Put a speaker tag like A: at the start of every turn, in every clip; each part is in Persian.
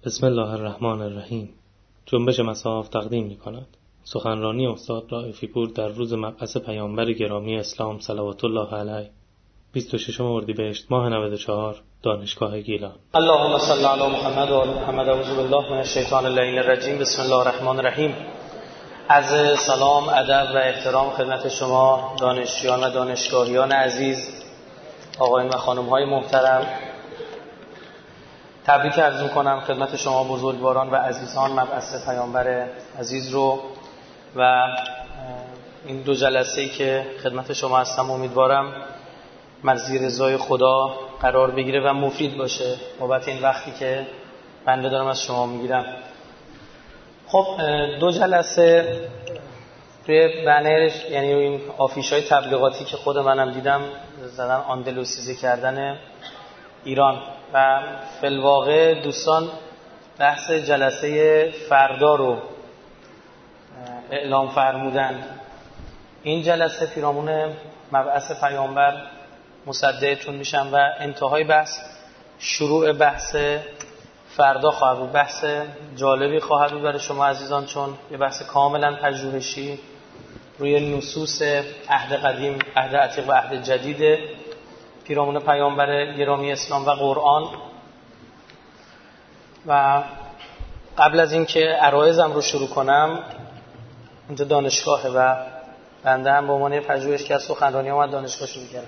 A: بسم الله الرحمن الرحیم. جنبش مصاحف تقدیم می‌کند سخنرانی استاد رائفی پور در روز مبعث پیامبر گرامی اسلام صلوات الله علیه 26 اردیبهشت ماه 94 دانشگاه گیلان.
B: اللهم صل علی محمد و آل محمد. اعوذ بالله من الشیطان اللعین الرجیم. بسم الله الرحمن الرحیم. عرض سلام، ادب و احترام خدمت شما دانشجویان و دانشگاهیان عزیز، آقایان و خانم‌های محترم. تبریک عرض می‌کنم خدمت شما بزرگواران و عزیزان مبعث پیامبر عزیز رو و این دو جلسه‌ای که خدمت شما هستم امیدوارم مرضی رضای خدا قرار بگیره و مفید باشه بابت این وقتی که بنده دارم از شما میگیرم. خب دو جلسه توی بنر، یعنی این آفیش‌های تبلیغاتی که خود منم دیدم زدن آندلوسیزه کردن ایران و فی‌الواقع دوستان بحث جلسه فردا رو اعلام فرمودن. این جلسه پیرامون مبعث پیامبر مصدقتون میشم و انتهای بحث شروع بحث فردا خواهد بود. بحث جالبی خواهد بود برای شما عزیزان، چون یه بحث کاملا پژوهشی روی نصوص عهد قدیم، عهد عتیق و عهد جدید پیرامون پیامبر گرامی اسلام و قرآن. و قبل از اینکه عرایضم رو شروع کنم، اینجا دانشگاهه و بنده هم به عنوان پژوهشگر سخنرانی اومد دانشگاه شروع کردم.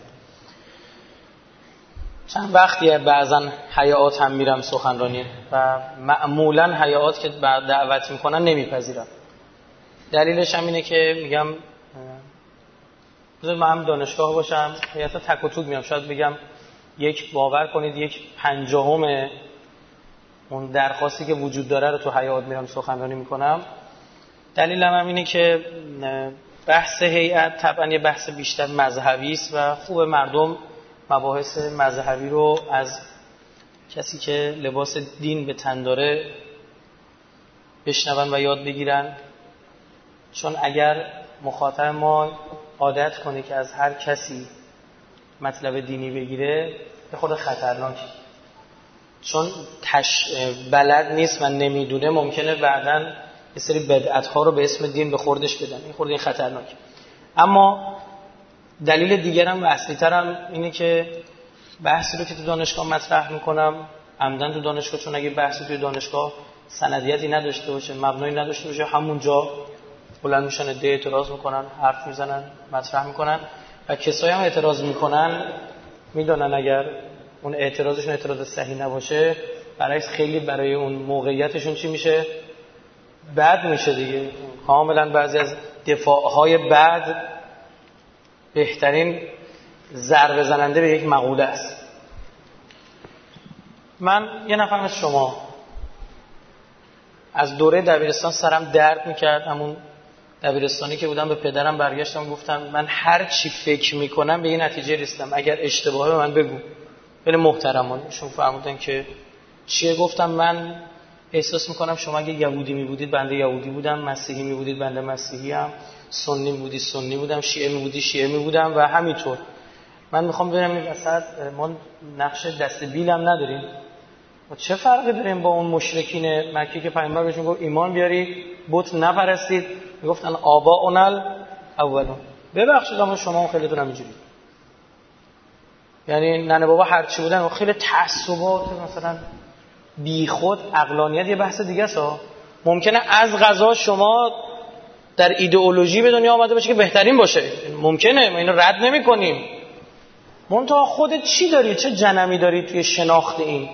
B: چند وقتیه بعضا حیات هم میرم سخنرانی و معمولا حیات که دعوت میکنن نمیپذیرم. دلیلش هم اینه که میگم بذار من هم دانشگاه باشم، حیات تک و توک میام، شاید بگم یک باور کنید یک پنجاهم اون درخواستی که وجود داره رو تو حیات میرم سخنرانی میکنم. دلیلم هم اینه که بحث هیئت طبعا یه بحث بیشتر مذهبی است و خوب مردم مباحث مذهبی رو از کسی که لباس دین به تن داره بشنون و یاد بگیرن، چون اگر مخاطب ما عادت کنه که از هر کسی مطلب دینی بگیره به خود خطرناکه، چون بلد نیست و نمیدونه ممکنه بعداً یه سری بدعت‌ها رو به اسم دین به خوردش بدن. این خورده خطرناکه. اما دلیل دیگرم و اصلی‌ترم اینه که بحثی رو که تو دانشگاه مطرح میکنم عمدن تو دانشگاه، چون اگه بحثی توی دانشگاه سندیتی نداشته باشه، مبنایی نداشته باشه، همونجا بلند میشن عده اعتراض میکنن، حرف میزنن، مطرح میکنن و کسایی هم اعتراض میکنن میدونن اگر اون اعتراضشون اعتراض صحیح نباشه برایش خیلی برای اون موقعیتشون چی میشه؟ بد میشه دیگه. کاملا بعضی از دفاعهای بد بهترین ضربه زننده به یک مقوله است. من یه نفر مثل شما از دوره دبیرستان سرم درد میکرد. همون دبیرستانی که بودم به پدرم برگشتم گفتم من هر چی فکر میکنم به این نتیجه رسیدم، اگر اشتباهه به من بگو. خیلی محترمانه شون فرمودن که چیه؟ گفتم من احساس میکنم شما اگه یهودی میبودید بنده یهودی بودم، مسیحی میبودید بنده مسیحی ام، سنی میبودید سنی بودم، شیعه میبودید شیعه میبودم و همینطور. من میخوام ببینم این وسط ما نقش دست بیلم نداریم و چه فرقی داریم با اون مشرکین مکی که پیامبر بهشون گفت ایمان بیاری بت نپرستید، میگفتن آباؤنا الاولون. ببخشید اما شما خیلیتون همینجوری، یعنی ننه بابا هر چی بودن خیلی تعصبات مثلا بیخود عقلانیت یه بحث دیگه است. ممکنه از قضا شما در ایدئولوژی به دنیا آمده باشه که بهترین باشه، ممکنه، ما اینو رد نمی کنیم. منتها خودت چی داری؟ چه جنمی داری توی شناخت این؟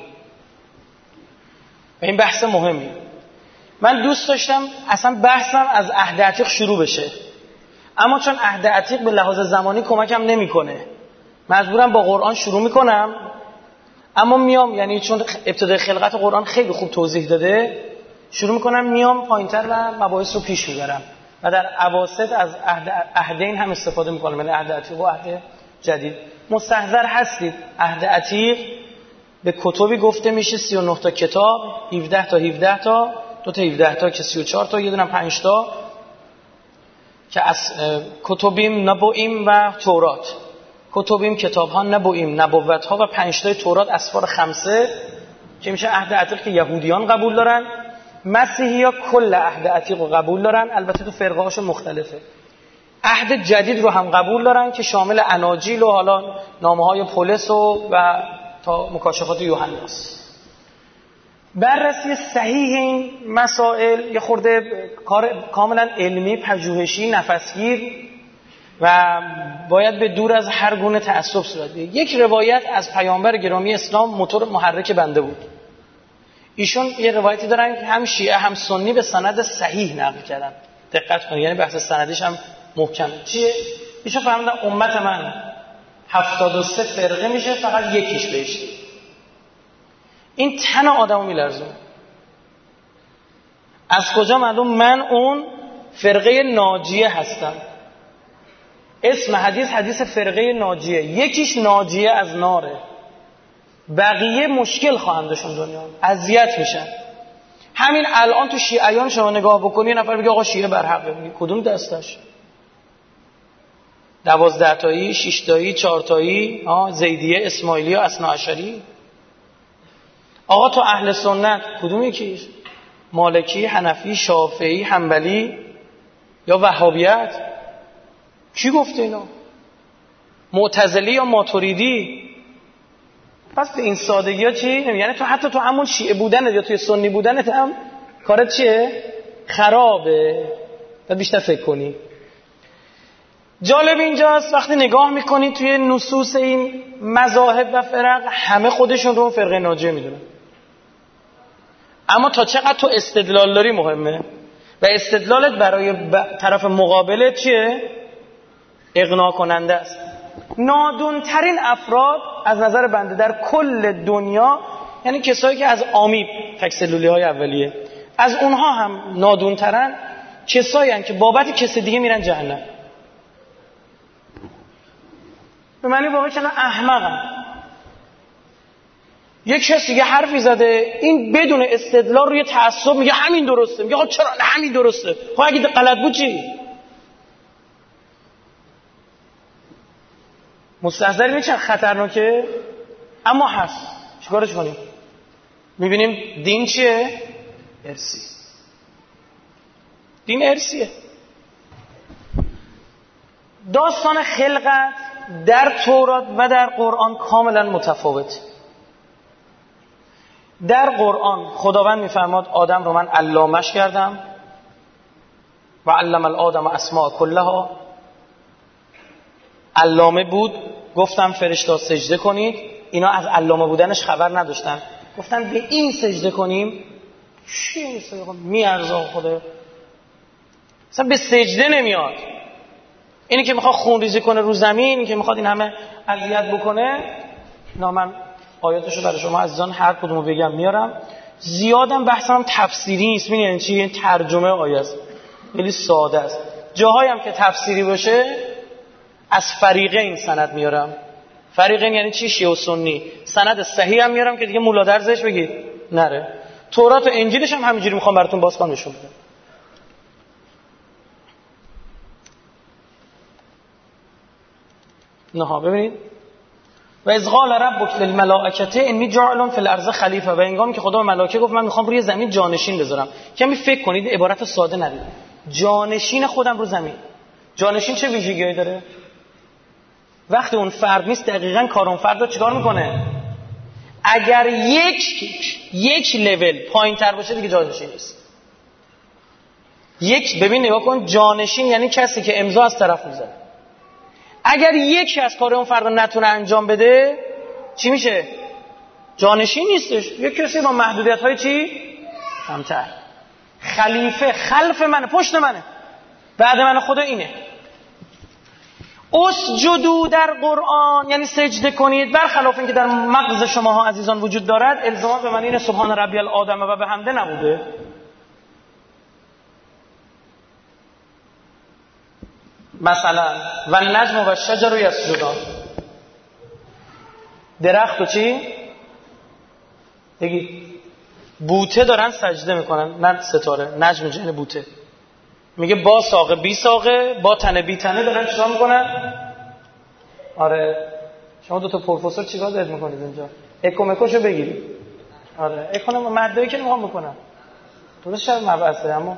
B: این بحث مهمی. من دوست داشتم اصلا بحثم از عهد عتیق شروع بشه، اما چون عهد عتیق به لحاظ زمانی کمکم نمیکنه مجبورم با قرآن شروع میکنم. اما میام، یعنی چون ابتدای خلقت قرآن خیلی خوب توضیح داده، شروع میکنم میام پایینتر و مباحث رو پیش میبرم و در اواسط از عهدین هم استفاده میکنم، یعنی عهد عتیق و عهد جدید. مستحضر هستید عهد عتیق به کتبی گفته میشه 39 تا کتاب، 17 تا 17 تا، 2 تا 17 تا که 34 تا، یه دونه 5 تا که از کتبیم نبوئیم و تورات. کتبیم کتاب ها، نبوئیم نبوت ها و 5 تای تورات، اسفار 5 که میشه عهد عتیق که یهودیان قبول دارن، مسیحی‌ها کل عهد عتیق رو قبول دارن، البته تو فرقه‌هاشون مختلفه. عهد جدید رو هم قبول دارن که شامل اناجیل و حالا نامه‌های پولس و تا مکاشفات یوحناست. بررسی صحیح این مسائل یه خورده کار کاملا علمی، پژوهشی، نفسگیر و باید به دور از هر گونه تعصب صورت بگیره. یک روایت از پیامبر گرامی اسلام موتور محرک بنده بود. ایشون یه روایتی دارن که هم شیعه هم سنی به سند صحیح نقل کردن. دقت کنید، یعنی بحث سندش هم محکم. چیه؟ ایشون فرمودن امت من 73 فرقه میشه، فقط یکیش بهشتی. این تن آدمو میلرزونه. از کجا معلوم من اون فرقه ناجیه هستم؟ اسم حدیث فرقه ناجیه. یکیش ناجیه از ناره، بقیه مشکل خواهند داشتن، دنیا اذیت میشن. همین الان تو شیعیان شما نگاه بکنی، نفر بگه آقا شیعه برحقه، میگه کدوم دستش؟ 12 تایی، 6 تایی، 4 تایی، زیدیه، اسماعیلیه، اثناعشری. آقا تو اهل سنت کدوم یکیش؟ مالکی، حنفی، شافعی، حنبلی یا وهابیت؟ کی گفته اینا؟ معتزلی یا ماتوریدی؟ پس به این سادگی ها چی؟ یعنی تو حتی تو همون شیعه بودنت یا توی سنی بودنت هم کارت چیه؟ خرابه. و بیشتر فکر کنی. جالب اینجاست وقتی نگاه میکنی توی نصوص این مذاهب و فرق، همه خودشون رو فرقه ناجیه میدونن. اما تا چقدر تو استدلال داری مهمه و استدلالت برای طرف مقابلت چیه؟ اقناع کننده است. نادونترین افراد از نظر بنده در کل دنیا، یعنی کسایی که از آمیب تکسلولی های اولیه، از اونها هم نادونترن کسایی هستن که بابت کسی دیگه میرن جهنم. به معنی واقعا چنان احمقن. یک کسی یه حرفی زده، این بدون استدلال روی تعصب میگه همین درسته، میگه خب چرا همین درسته؟ خب اگه غلط بود چی؟ مستحضر میشن خطرناکه، اما هست. چیکارش کنیم؟ میبینیم دین چیه؟ ارسی. دین ارسیه. داستان خلقت در تورات و در قرآن کاملا متفاوت. در قرآن خداوند میفرماد آدم رو من علامش کردم و علم الآدم اسماء کلها. علامه بود، گفتم فرشته سجده کنید. اینا از علامه بودنش خبر نداشتن، گفتن به این سجده کنیم. چی این سجده کنیم؟ میارزه خدا اصلا به سجده نمیاد. اینی که میخواد خون ریزی کنه رو زمین، اینی که میخواد این همه اذیت بکنه. من آیاتشو برای شما عزیزان هر کدومو بگم میارم. زیادم بحثم تفسیری نیست. یعنی چی؟ این ترجمه آیه است، خیلی ساده است. جاهایی هم که تفسیری باشه از فریقین سند میارم. فریقین یعنی چی؟ شیعه و سنی. سند صحیح هم میارم که دیگه مولا درزش بگید نره. تورات و انجیلش هم همینجوری میخوام براتون بازخوان نشون بدم. نه ببینید، و اذ قال ربک للملائکه انی جاعل فی الارض خلیفه، و هنگامی که خدا به ملائکه گفت من میخوام روی زمین جانشین بذارم. کمی فکر کنید، عبارت ساده ندید. جانشین خودم رو زمین. جانشین چه ویژگی‌ای داره؟ وقتی اون فرد نیست دقیقاً کار اون فرد رو چیکار میکنه؟ اگر یک لول پایین‌تر باشه دیگه جانشین نیست. ببین نگاه کن، جانشین یعنی کسی که امضا از طرف میذاره. اگر یکی از کار اون فرد رو نتونه انجام بده چی میشه؟ جانشین نیستش. یک کسی با محدودیت‌های چی؟ کمتر. خلیفه خلف منه، پشت منه، بعد من خدا اینه. اسجدوا در قرآن یعنی سجده کنید، برخلاف اینکه در مغز شماها عزیزان وجود دارد، الزاما به معنی این سبحان ربی العظیم و بحمده نبوده. مثلا و النجم و الشجر یسجدان، درخت و چی؟ بگید بوته دارن سجده میکنن، نه ستاره. نجم جن بوته. میگه با ساقه بی ساقه، با تنه بی تنه دارن چیکار میکنن؟ آره شما دو تا پروفسور چیکار دارید میکنید اینجا؟ اکومکوشو بگیرید. آره اکونوم ماده‌ای که نمیخوام بکنم درست شد مبحثه. اما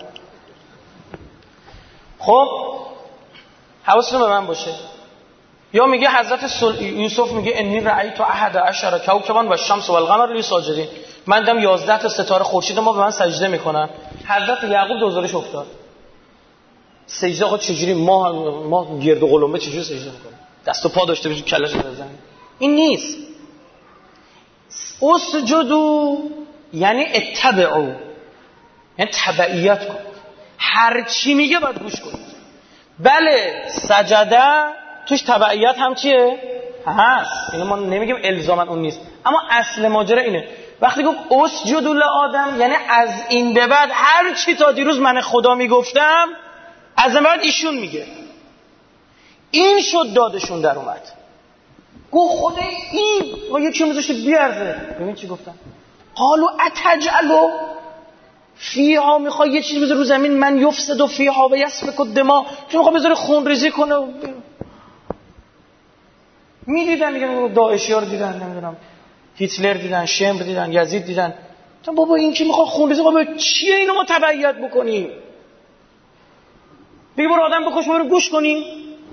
B: خب حواستون به من باشه. یا میگه حضرت یوسف میگه انی رأیت 11 کوكبا و الشمس و القمر لی ساجدین، من دیدم 11 تا ستاره خورشید ما به من سجده میکنن. حضرت یعقوب دوزارش افتاد. سجده آقا چجوری ما گرد و قلمبه چجوری سجده میکنیم؟ دست و پا داشته باشیم کلهش بزنیم؟ این نیست. اسجدوا یعنی اتبعوا، یعنی تبعیت کن، هر چی میگه باید گوش کنید. بله سجده توش تبعیت هم چیه؟ هست. اینو ما نمیگیم الزاما اون نیست، اما اصل ماجرا اینه. وقتی گفت اسجدوا لآدم یعنی از این به بعد هر چی تا دیروز من خدا میگفتم از این بعد ایشون میگه. این شد دادشون در اومد. گفت خدا این و یکی میذاشه بیارزه. ببین چی گفتم؟ قالوا اتجعلوا فیها، میخوای یه چیز بذاری رو زمین من یفسد فیها و یسفک الدماء، تو میخوای بذاری خون ریزی کنه. میدیدن دیگه داعشی ها رو دیدن، نمیدونم هیتلر دیدن، شمر دیدن، یزید دیدن. تو بابا این که میخواد خون ریزی کنه چیه اینو ما تبعیت بکنیم؟ بگی برو آدم بکش برو گوش کنیم.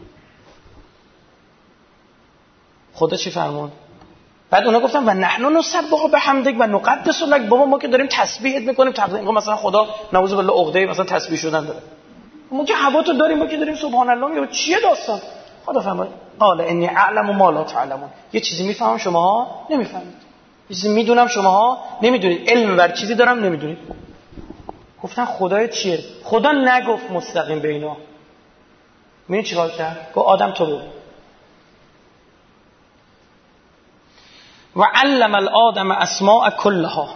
B: خدا چی فرمود؟ بعد اونا گفتن و نحن نسبح بحمدک و نقدس لک. بابا ما که داریم تسبیحت میکنیم، تقدیم مثلا خدا نعوذ بالله عقده مثلا تسبیح شدن داره، ما که هوا تو داریم، ما که داریم سبحان الله میگه. چیه داستان؟ خدا فرمود قال انی اعلم ما لا تعلمون، یه چیزی میفهمم شماها نمیفهمید، یه چیزی میدونم شماها نمیدونید، علم بر چیزی دارم نمیدونید. گفتن خدای چیه؟ خدا نگفت مستقیم به اینا. میدونی چیکار کرد؟ گفت آدم تو رو و علم الآدم اسماء کلها،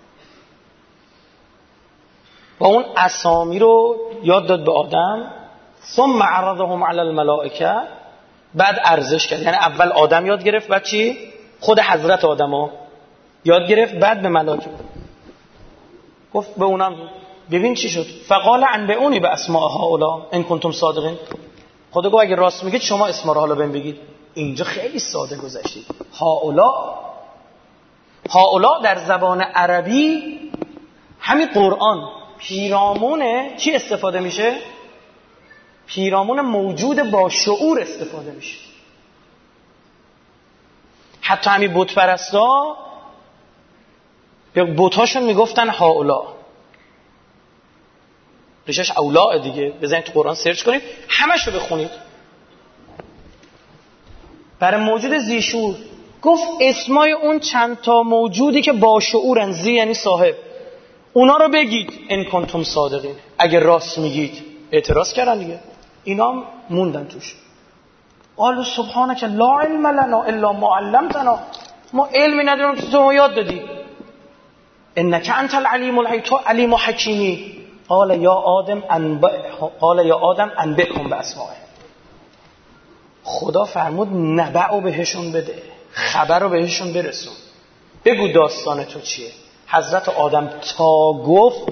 B: و اون اسامی رو یاد داد به آدم. ثم عرضهم علی الملائکه، بعد ارزش کرد. یعنی اول آدم یاد گرفت، بعد چی؟ خود حضرت آدمو یاد گرفت، بعد به ملائکه گفت به اونم ببین چی شد. فقال انبئونی باسماء هؤلاء ان کنتم صادقین. خدا گفت اگه راست میگید شما اسما رو حالا بهم بگید. اینجا خیلی ساده گذشتید. هؤلاء در زبان عربی همین قرآن پیرامونه چی استفاده میشه؟ پیرامون موجود با شعور استفاده میشه. حتی همین بت پرستا به بت‌هاشون میگفتن هؤلاء، ریشش اولاء دیگه. بزنید تو قرآن سرچ کنید همش رو بخونید. برای موجود ذی شعور گفت اسمای اون چند تا موجودی که با شعورن، ذی یعنی صاحب، اونا رو بگید ان کنتم صادقین، اگه راست میگید. اعتراض کردن دیگه، اینا موندن توش. قالوا سبحانك لا علم لنا الا ما علمتنا، ما علمی نداریم که تو ما یاد دادی. انك انت العلیم الحکیم، تو علیم و حکیمی. قال یا آدم انبئهم باسمائهم. خدا فرمود نبأو بهشون بده، خبر رو بهشون برسون، بگو داستان تو چیه. حضرت آدم تا گفت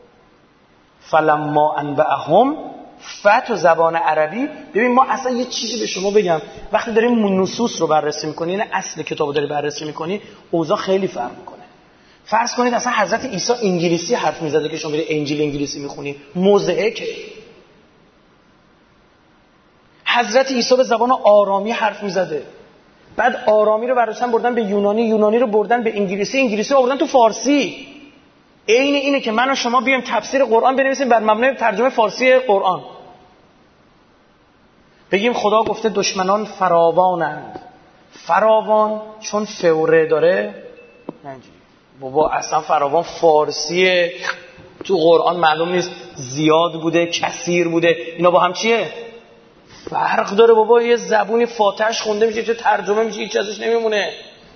B: فلما انبأهم، فتح زبان عربی. ببین ما اصلا یه چیزی به شما بگم، وقتی داریم نصوص رو بررسی میکنی، یعنی اصل کتاب رو داری بررسی میکنی، اوضاع خیلی فرق میکنه. فرض کنید اصلا حضرت عیسی انگلیسی حرف میزده که شما برید انجیل انگلیسی میخونی، موضعه که حضرت عیسی به زبان آرامی حرف میزده، بعد آرامی رو برداشتن بردن به یونانی، یونانی رو بردن به انگلیسی، انگلیسی رو بردن تو فارسی. عین اینه که من و شما بیایم تفسیر قرآن بنویسیم بر مبنای ترجمه فارسی قرآن، بگیم خدا گفته دشمنان فراوانند. فراوان چون فوره داره نجی. بابا اصلا فراوان فارسیه، تو قرآن معلوم نیست زیاد بوده کثیر بوده، اینا با هم چیه؟ فرق داره بابا. یه زبونی فاتحش خونده میشه، چه ترجمه میشه، هیچ ازش نمیمونه.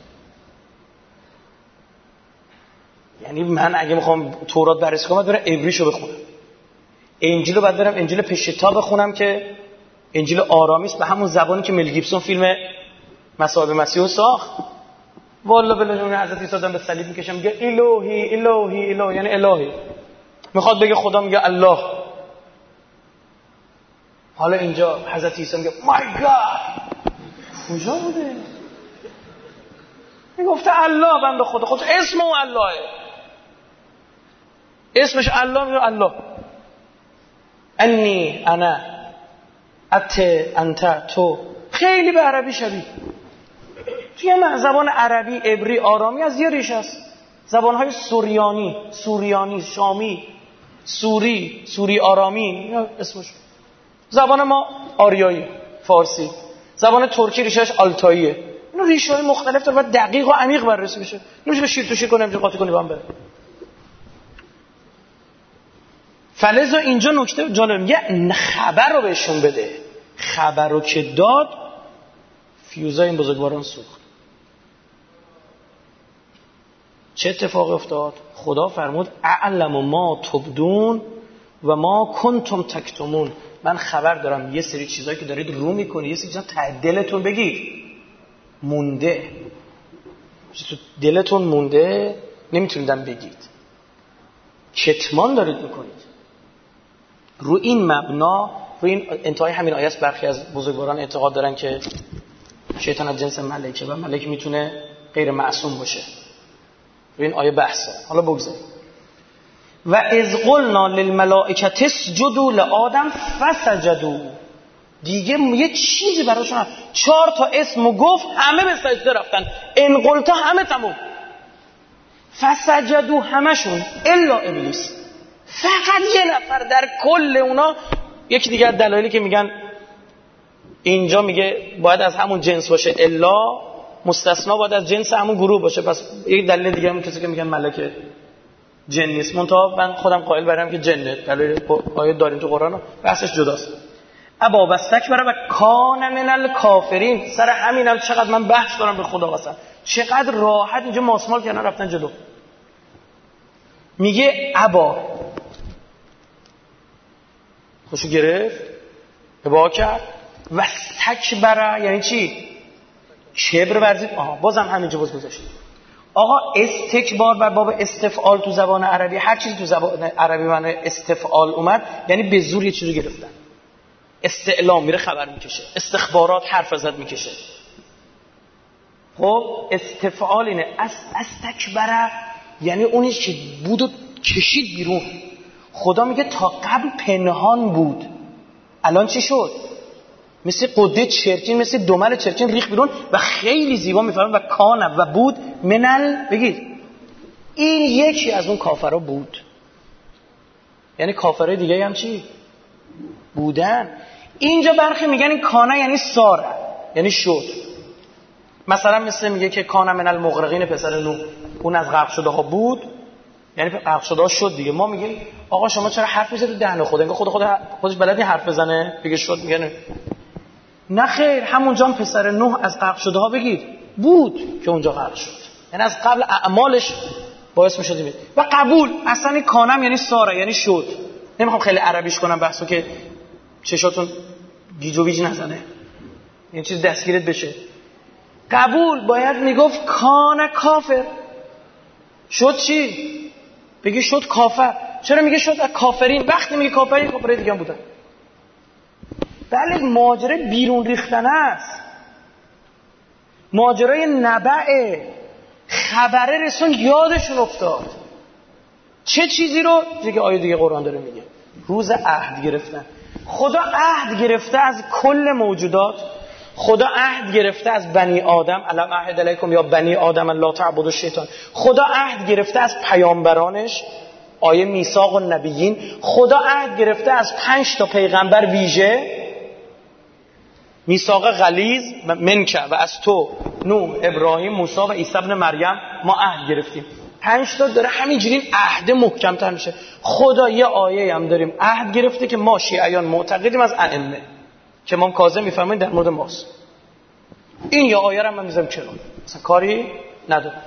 B: یعنی من اگه میخوام تورات بررسی کنم برم عبریشو بخونم، انجیل رو بعد برم انجیل پشتا بخونم که انجیل آرامی است، به همون زبانی که مل گیبسون فیلم مصائب مسیح ساخت. والله بلجون حضرت عیسی دادن به صلیب میکشم میگه الهی الهی الهی، یعنی الهی. میخواد بگه خدا، میگه الله. حالا اینجا حضرت عیسی میگه مای گاد. کجا بوده؟ میگفته الله بنده خود اسم او اللهه، اسمش الله، میگه الله انی انا انت تو. خیلی به عربی شبیه. توی زبان عربی، عبری، آرامی از یه ریشه است. زبانهای سوریانی، شامی، سوری آرامی اسمش. زبان ما آریایی، فارسی. زبان ترکی ریشهش آلتاییه. اینا ریشه‌های مختلف داره و دقیق و عمیق بررسی بشه. نمیشه شیر تو شیر کنه اینجا قاطی کنی با هم بره. فلذا اینجا نکته جالب میگه خبر رو بهشون بده. خبر رو که داد فیوزای این بزرگواران سوخت. چه اتفاقی افتاد؟ خدا فرمود اعلم ما تبدون و ما کنتم تکتمون. من خبر دارم یه سری چیزایی که دارید رو میکنید، یه سری چیزا ته دلتون بگید مونده، تو دلتون مونده نمیتونیدم بگید، کتمان دارید میکنید. رو این مبنا، رو این انتهای همین آیه است، برخی از بزرگواران اعتقاد دارن که شیطان از جنس ملائکه و ملائکه میتونه غیر معصوم باشه. رو این آیه بحثه. حالا بگذاریم. و اذ قلنا للملائکه اسجدوا لآدم فسجدوا. دیگه یه چیزی براشون 4 تا اسمو گفت، همه به سجده رفتن. ان قلتا همه تموم. فسجدوا همشون الا ابلیس. فقط یه نفر در کل اونا. یکی دیگه از دلایلی که میگن اینجا میگه باید از همون جنس باشه، الا مستثنا باید از جنس همون گروه باشه. پس یک دلیل دیگه هم کسی که میگن ملائکه جن نیست، منتها من خودم قائل برم که جنه. دلیل آیه داریم تو قرآن، بحثش جداست. ابا واستکبر و کان من الکافرین. سر همینم چقدر من بحث دارم به خدا قسم، چقدر راحت اینجا ماسمال کردن رفتن جلو. میگه ابا، خوشو گرفت، ابا کرد. و استکبر یعنی چی؟ کبر ورزید. بازم همینجا باز گذاشت. آقا استکبار بر باب استفعال تو زبان عربی، هر چیزی تو زبان عربی معنی استفعال اومد یعنی به زور یه چیزی گرفتن. استعلام میره خبر میکشه، استخبارات حرف ازت میکشه. خب استفعال اینه. استکبر یعنی اونی که بود و کشید بیرون. خدا میگه تا قبل پنهان بود، الان چی شد؟ مثل قده چرچین، مثل دمل چرچین ریخ بیرون و خیلی زیبا میفهمه. و کان و بود منل. بگید این یکی از اون کافرها بود. یعنی کافرهای دیگه هم چی بودن. اینجا برخی میگن این کانه یعنی ساره، یعنی شد. مثلا مثل میگه که کانه من المغرقین، پسر نوح، اون از غرق شده ها بود، یعنی غرق شده ها شد دیگه. ما میگیم آقا شما چرا حرف میزنید تو دهن خود؟ انگار خودش بلد نیست حرف بزنه بگه شد. میگن نه خیر، همونجا هم پسر نوح از غرق شده ها بگید بود که اونجا غرق شد، یعنی از قبل اعمالش باعث میشد. و قبول اصلا این کانم یعنی ساره، یعنی شد. نمیخوام خیلی عربیش کنم بحثو که چشاتون گیج و ویج نزنه، این چیز دستگیرت بشه. قبول باید میگفت کان کافر. شد چی؟ بگی شد کافر. چرا میگه شد کافرین؟ وقتی میگه کافرین، کافرای دیگه هم بودن. بله ماجرای بیرون ریختن است، ماجرای نبعه. خبره رسون یادشون افتاد. چه چیزی رو؟ دیگه آیه دیگه قرآن داره میگه روز عهد گرفتن. خدا عهد گرفته از کل موجودات. خدا عهد گرفته از بنی آدم، الم عهد علیکم یا بنی آدم لا تعبدوا الشیطان. خدا عهد گرفته از پیامبرانش، آیه میثاق النبیین. خدا عهد گرفته از 5 تا پیغمبر ویژه، میثاق غلیظ منک و از تو، نوح، ابراهیم، موسی و عیسی ابن مریم. ما عهد گرفتیم 5 تا، داره همینجوری عهد محکم‌تر میشه. خدا یه آیه هم داریم عهد گرفته که ما شیعیان معتقدیم از ائمه که امام کاظم میفرمایند در مورد ماست. این یه آیه رو من میذارم کنار، مثلا کاری نداره.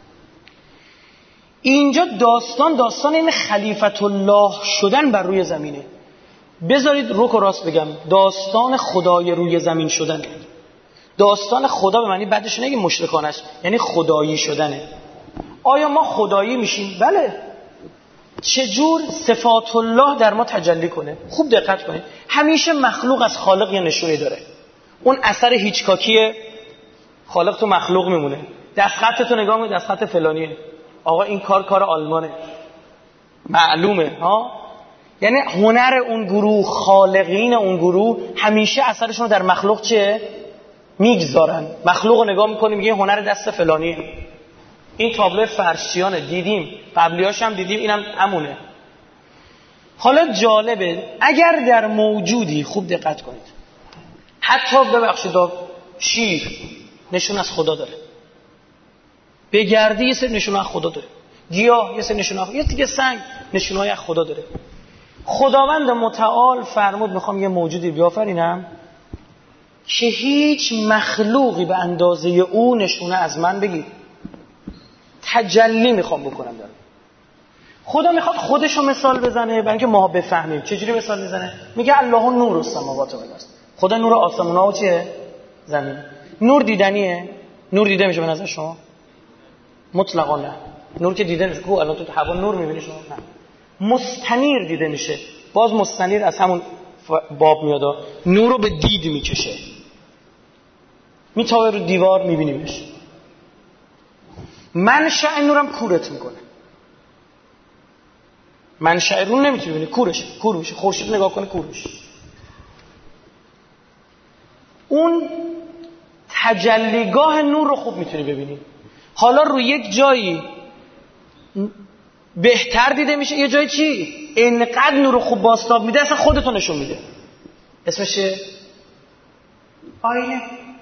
B: اینجا داستان این خلیفت الله شدن بر روی زمینه. بذارید رک و راست بگم، داستان خدای روی زمین شدن. داستان خدا به معنی بعدش نگه مشرکانش، یعنی خدایی شدنه. آیا ما خدایی میشیم؟ بله. چجور صفات الله در ما تجلی کنه؟ خوب دقت کنید. همیشه مخلوق از خالق یه نشونی داره. اون اثر هیچکاکی خالق تو مخلوق میمونه. دستخط تو نگاه می‌کنی دستخط فلانیه، آقا این کار آلمانه، معلومه ها. یعنی هنر اون گروه، خالقین اون گروه همیشه اثرشون رو در مخلوق چه میگذارن. مخلوق رو نگاه می‌کنیم میگه هنر دست فلانیه. این تابلو فرشچیانه، دیدیم قبلیاش هم دیدیم، اینم همونه. حالا جالبه اگر در موجودی، خوب دقت کنید، حتی ببخشید شیر نشون از خدا داره، بگردی یه سری نشون از خدا داره، گیاه یه سری نشون از، یه دیگه سنگ نشونای از خدا داره. خداوند متعال فرمود میخوام یه موجودی بیافرینم که هیچ مخلوقی به اندازه او نشونه از من بگید تجلی میخوام بکنم دارم. خدا میخواد خودشو مثال بزنه برای اینکه ما بفهمیم. چجوری مثال میزنه؟ میگه الله نور السماوات و الارض. خدا نور آسمان‌ها و چیه؟ زمین. نور دیدنیه؟ نور دیده میشه به نظر شما؟ مطلقاً نه. نور که دیده نمیشه. کو الان تو هوا نور میبینی شما؟ نه. مستنیر دیده میشه. باز مستنیر از همون باب میاد، نور رو به دید میکشه، میتابه رو دیوار میبینیمش. منشأ نورم کورت میکنه. منشأ رو نمیتونی ببینی، کور میشه. خورشید نگاه کنه کور میشه. اون تجلیگاه نور رو خوب میتونی ببینی. حالا رو یک جایی بهتر دیده میشه، یه جایی چی؟ اینقدر نور رو خوب بازتاب میده اصلا خودتو نشون میده. اسمش چیه؟ آینه.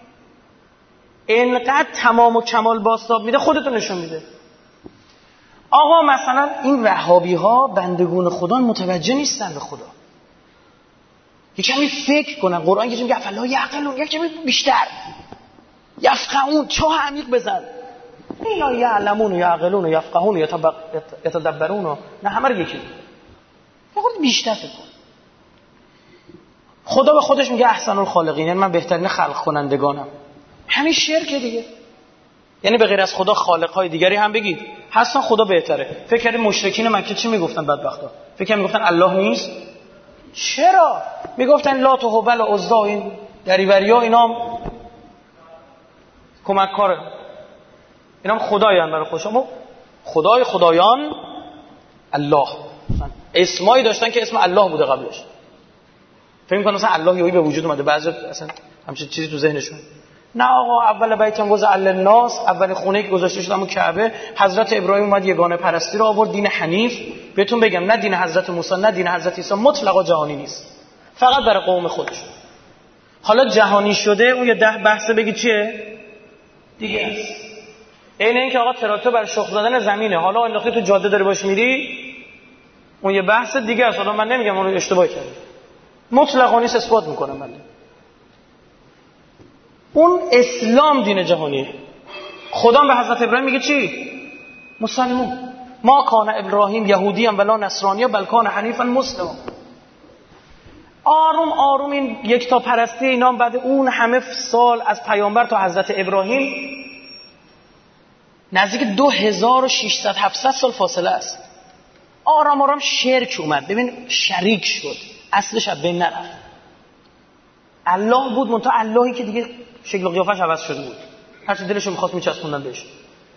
B: اینقدر تمام و کمال بازتاب میده خودتو نشون میده. آقا مثلا این وهابی ها بندگون خدا متوجه نیستن به خدا. یه کمی فکر کنن. قرآن که میگه افلا یعقلون، یه کمی بیشتر یفقهون، چاه عمیق بزن. اینا یعلمون و یعقلون و یفقهون و یتدبرون، نه همه رو یکی. یه خورده بیشتر فکر کن. خدا به خودش میگه احسن الخالقین، یعنی من بهترین خلق کنندگانم. همین شرکه دیگه. یعنی به غیر از خدا خالق‌های دیگری هم بگید هستن، خدا بهتره. فکر کردید مشرکین مکه چی میگفتن بدبختا؟ فکر کردید میگفتن الله نیست؟ چرا؟ میگفتن لات و هبل و عزا، این دریوریا اینا کمک‌کاره، اینا هم خدایان برای خودشون. اما خدای خدایان الله، اسمایی داشتن که اسم الله بوده قبلش. فکر می‌کنن مثلا الله یهویی به وجود اومده، بعضی اصلا همچین چیزی تو ذهنشون. نه آقا، اول بیتم وضع للناس، اول خونه که گذاشته شد همون کعبه، حضرت ابراهیم اومد یگانه پرستی رو آورد، دین حنیف. بهتون بگم نه دین حضرت موسی نه دین حضرت عیسی مطلقا جهانی نیست، فقط برای قوم خودش. حالا جهانی شده اون یه 10 بحثه بگی چیه دیگه است. این که آقا تراکتور برای شخم زدن زمینه، حالا انداختی تو جاده داری باش میری، اون یه بحث دیگه است. حالا من نمیگم اون رو اشتباه کردی، مطلقا نیست، اثبات میکنم من. اون اسلام دین جهانیه. خدا به حضرت ابراهیم میگه چی؟ مسلمون. ما کان ابراهیم یهودی ام ولا نصرانی بل کان حنیفا مسلما. آروم آروم این یکتا پرستی اینا بعد اون همه سال از پیامبر تا حضرت ابراهیم نزدیک 2600-700 سال فاصله است. آرام آرام شرک اومد. ببین شریک شد، اصلش از بین نرفت. الله بود، منتها اللهی که دیگه شکل و قیافش عوض شده بود، هرچی دلشون می‌خواست میچسبوندن بهش.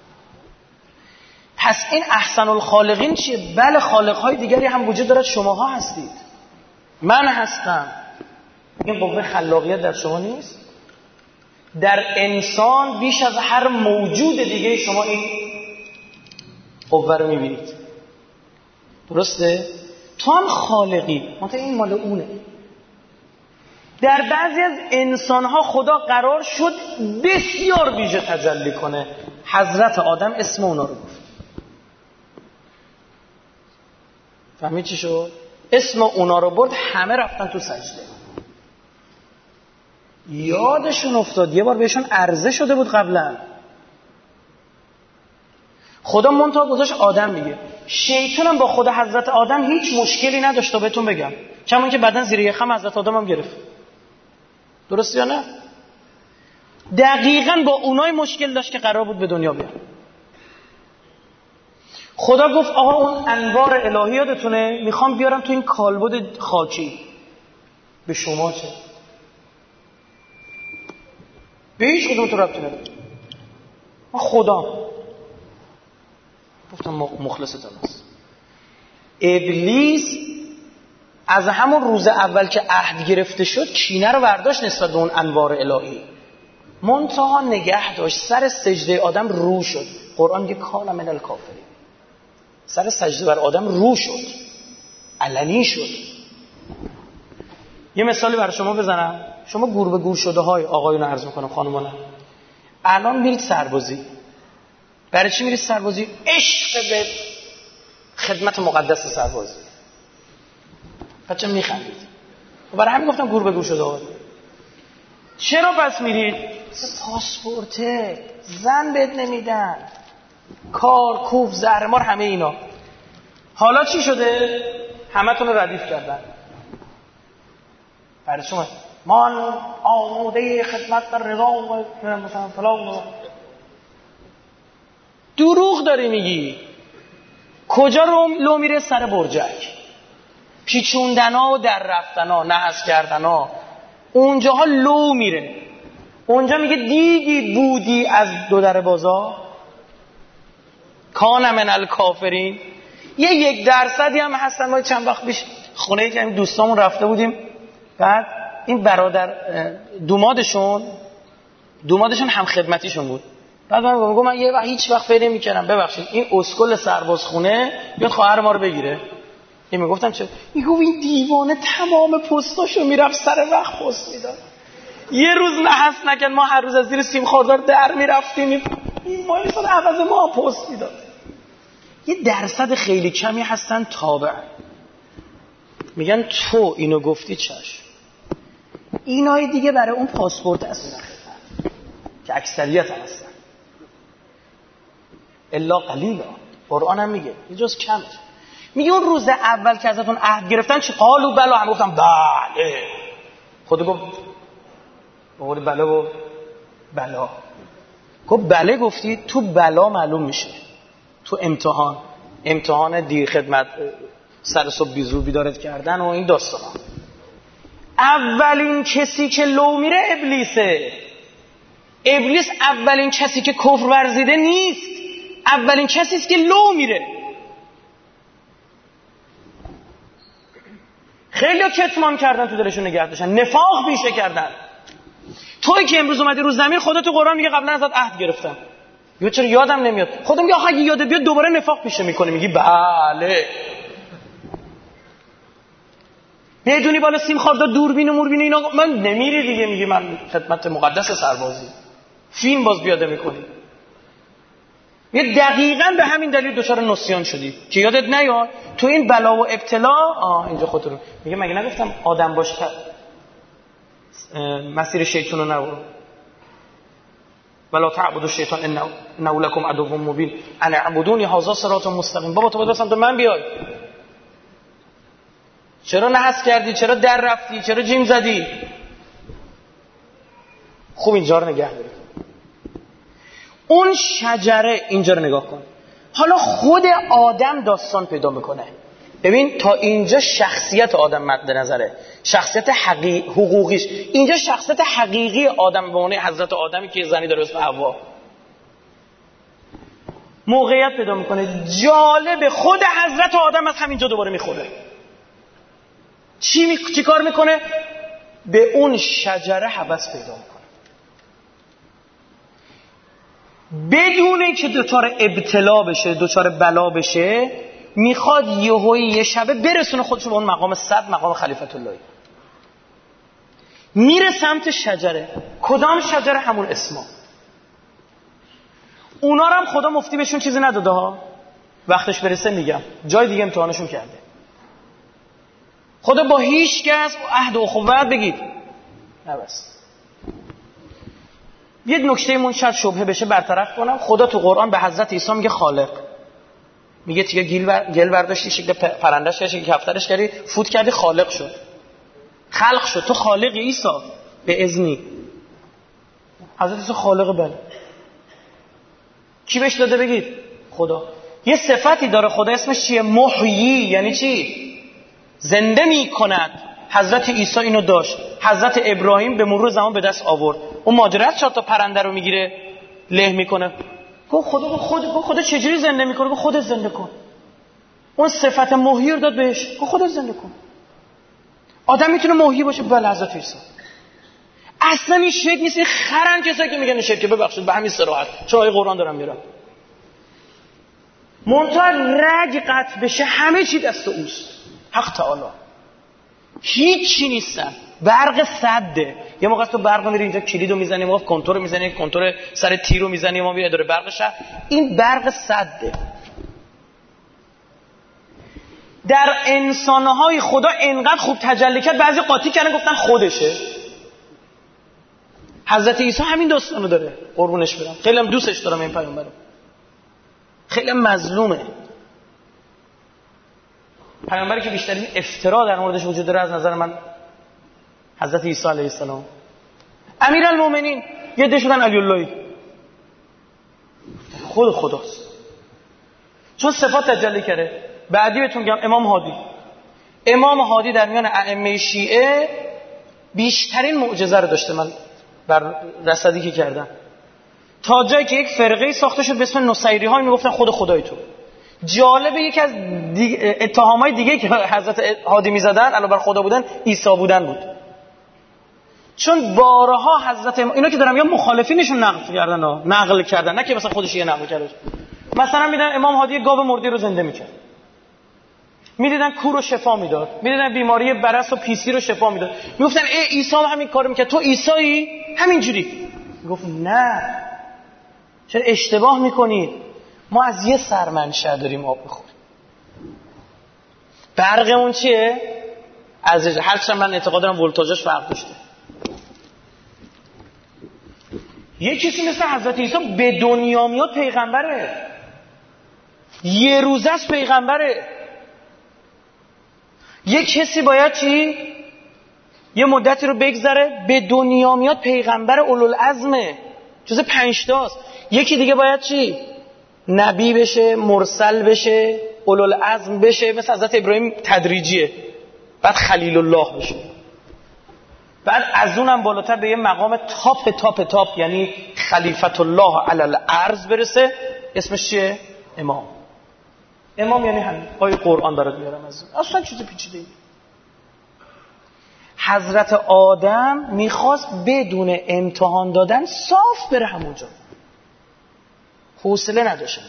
B: پس این احسن الخالقین چیه؟ بله خالق‌های دیگری هم وجود دارد، شماها هستید، من هستم. این قوه خلاقیت در شما نیست؟ در انسان بیش از هر موجود دیگه شما این قوه رو می‌بینید. درسته؟ تو هم خالقی، منتها این مال اونه. در بعضی از انسان‌ها خدا قرار شد بسیار ویژه تجلی کنه. حضرت آدم اسم اونا رو گفت. فهمید چی شد؟ اسم اونا رو برد، همه رفتن تو سجده. یادشون افتاد یه بار بهشون عرضه شده بود قبلا. خدا منتها گذاشت آدم میگه. شیطان هم با خود حضرت آدم هیچ مشکلی نداشت تا بهتون بگم، چون که بعدن زیر یخم حضرت آدم هم گرفت. درست یا نه؟ دقیقاً با اونای مشکل داشت که قرار بود به دنیا بیان. خدا گفت آقا اون انوار الهی یادتونه؟ میخوام بیارم تو این کالبد خاکی. به شما چه؟ به هیچ کدوم تو ربطی نداره. من خدام. گفتم مخلصتم است. ابلیس از همون روز اول که عهد گرفته شد کینه رو برداشت نسبت به اون انوار الهی، منتها نگه داشت. سر سجده آدم رو شد. قرآن میگه کان من الکافرین. سر سجده بر آدم رو شد، علنی شد. یه مثالی برای شما بزنم. شما گور به گور شده های آقایون عرض میکنم، خانمانم، الان میرید سربازی. برای چی میرید سربازی؟ عشق به خدمت مقدس سربازی. بچه میخندید. برای همین گفتم گور به گور شده های. چرا پس میرید؟ پاسپورته، زن بهت نمیدن، کار، کوف، زهرمار، همه اینا. حالا چی شده؟ همه تون رو ردیف کردن. برای شما من آماده خدمت در رضا و مثلا فلان. دروغ داری میگی. کجا لو میره؟ سر برجک، پیچوندنا و در رفتنا، نحس کردنا، اونجاها لو میره. اونجا میگه دیدی بودی از دو در بازار کان من الکافرین. 1% هم هستن. ما چند وقت پیش خونه یکی از دوستامون رفته بودیم، بعد این برادر دومادشون هم خدمتیشون بود. بعد من گفتم من هیچ وقت فکر نمی‌کردم ببخشید این اسکل سربازخونه بیاد خواهر ما رو بگیره. این میگفتم چه؟ میگم این دیوانه تمام پستاشو میرفت سر وقت پست میداد. یه روز نحس نکرد ما هر روز از زیر سیم خاردار در میرفتیم، این ما مثلا عوض ما پست میداد. 1% خیلی کمی هستن تابع. میگن تو اینو گفتی چشم. اینای دیگه برای اون پاسپورت هستن که اکثریت هم هستن. الا قلیلا. قرآن هم میگه یه جز کمه. میگه اون روز اول که ازتون عهد گرفتن چه قالو بلا، هم گفتم بله. خود گفت بقول بلا گفت بله گفتی. تو بلا معلوم میشه. تو امتحان دیر خدمت، سر صبح بیزور بیدارت کردن و این داستانا. اولین کسی که لو میره ابلیسه. ابلیس اولین کسی که کفر ورزیده نیست، اولین کسی است که لو میره. خیلی ها کتمان کردن، تو دلشون نگه داشتن، نفاق بیشه کردن. توی که امروز اومدی رو زمین، خدا تو قرآن میگه قبلا ازت عهد گرفتم. یا چرا یادم نمیاد؟ خودم میگه آخه اگه یادت بیاد دوباره نفاق پیشه میکنه. میگی بله. بدونی بالا سیم خاردار دوربین و موربین اینا من نمیری دیگه. میگی من خدمت مقدس سربازی. فیلم باز بیاده میکنی. یه دقیقاً به همین دلیل دچار نسیان شدی که یادت نیاد تو این بلا و ابتلا. اینجا خودت رو میگه مگه نگفتم آدم باش مسیر شیطان رو نرو. ولا تعبدوا الشیطان انه لکم عدو مبین ان اعبدونی هذا صراط مستقیم. بابا تو بسم تو من بیای. چرا نحس کردی؟ چرا در رفتی؟ چرا جیم زدی؟ خوب اینجا رو نگه دارید. اون شجره اینجا رو نگاه کن. حالا خود آدم داستان پیدا میکنه. ببین تا اینجا شخصیت آدم مد نظره، شخصیت حقوقیش. اینجا شخصیت حقیقی آدم به معنی حضرت آدمی که زنی داره اسم حوا موقعیت پیدا میکنه. جالب خود حضرت آدم از همینجا دوباره میخوره. چی کار میکنه؟ به اون شجره هوس پیدا میکنه بدون اینکه دچار ابتلا بشه، دچار بلا بشه. میخواد یه شبه برسونه خودشو به اون مقام صد، مقام خلیفت اللهی. میره سمت شجره. کدام شجره؟ همون اسما. اونا رو هم خدا مفتی بهشون چیزی نداده ها. وقتش برسه میگم جای دیگه امتحانشون کرده. خدا با هیچ کس عهد و اخوت بگید نه. بس یک نکته مون شاید شبهه بشه برطرف کنم. خدا تو قرآن به حضرت عیسی میگه خالق. میگه دیگه گل برداشتی، شکل پرنده‌اش کردی، شکل کفترش کردی، فوت کردی، خالق شد، خلق شد. تو خالق عیسی به اذنی. حضرت عیسی خالق بله. کی بهش داده بگید؟ خدا. یه صفتی داره خدا اسمش چیه؟ محیی. یعنی چی؟ زنده میکند. حضرت عیسی اینو داشت. حضرت ابراهیم به مرور زمان به دست آورد. اون ماجرا چهار تا پرنده رو میگیره له میکنه. گفت خدا چجوری زنده میکنه؟ گفت خودت زنده کن. اون صفت محیی رو داد بهش، گفت خودت زنده کن. آدم میتونه محیی باشه؟ بله حضرت عیسی. اصلا این شرک نیست. خرن کسایی که میگن این شرک. ببخشید به همین صراحت، چون آیه قرآن دارم میرم. منتها رگ قطع بشه همه چی دست اوست. حق تعالی هیچی نیستن. برق سده. یه موقع تو برق میری اینجا کلیدو میزنی، موقع کنتور میزنی، کنتور سر تیرو میزنی، ما میره داره برقش. این برق سده. در انسانهای خدا انقدر خوب تجلی کرد، بعضی قاطی کردن گفتن خودشه. حضرت عیسی همین داستانو داره، قربونش برم. خیلی هم دوستش دارم این پیامبرو، خیلی هم مظلومه. پیامبری که بیشترین افترا در موردش وجود داره از نظر من حضرت عیسی علیه السلام. امیرالمومنین یه ده شدن علی اللهی، خود خداست، چون صفات تجلی کرده. بعدی بهتون میگم امام هادی در میان ائمه شیعه بیشترین معجزه رو داشته. من بر رصدی که کردم تا جایی که یک فرقه ساخته شد به اسم نصیری ها، اینو گفتن خود خدای تو. جالبه یکی از اتهامای دیگه که حضرت هادی میزدن علاوه بر خدا بودن، عیسی بودن بود. چون بارها حضرت اینا که دارم یا مخالفینشون نقل کردن، نه که مثلا خودش یه نقل کرده. مثلا میدن امام هادی گاو مردی رو زنده میکرد، میدیدن کور رو شفا میداد، میدیدن بیماری برص و پیسی رو شفا میداد. میگفتن عیسی هم همین کارو میکرد، تو عیسایی همینجوری. میگفت نه، چرا اشتباه میکنید؟ ما از یه سرمنشأ داریم آب میخوریم. برقمون چیه؟ از هرچند من اعتقاد دارم ولتاژش فرق داشته. یه کسی مثل حضرت عیسی به دنیا میاد پیغمبره، یه روزه است پیغمبره. یه کسی باید چی؟ یه مدتی رو بگذره به دنیا میاد پیغمبر اولوالعزمه، جز 5 تاست. یکی دیگه باید چی؟ نبی بشه، مرسل بشه، اولوالعزم بشه، مثل حضرت ابراهیم تدریجیه، بعد خلیل الله بشه، بعد از اونم بالاتر به یه مقام تاپ یعنی خلیفت الله علی الارض برسه. اسمش چیه؟ امام یعنی همین. آیه قرآن برات میارم از اون. اصلا چیز پیچیده ای. حضرت آدم میخواست بدون امتحان دادن صاف بره همونجا، حوصله نداشت.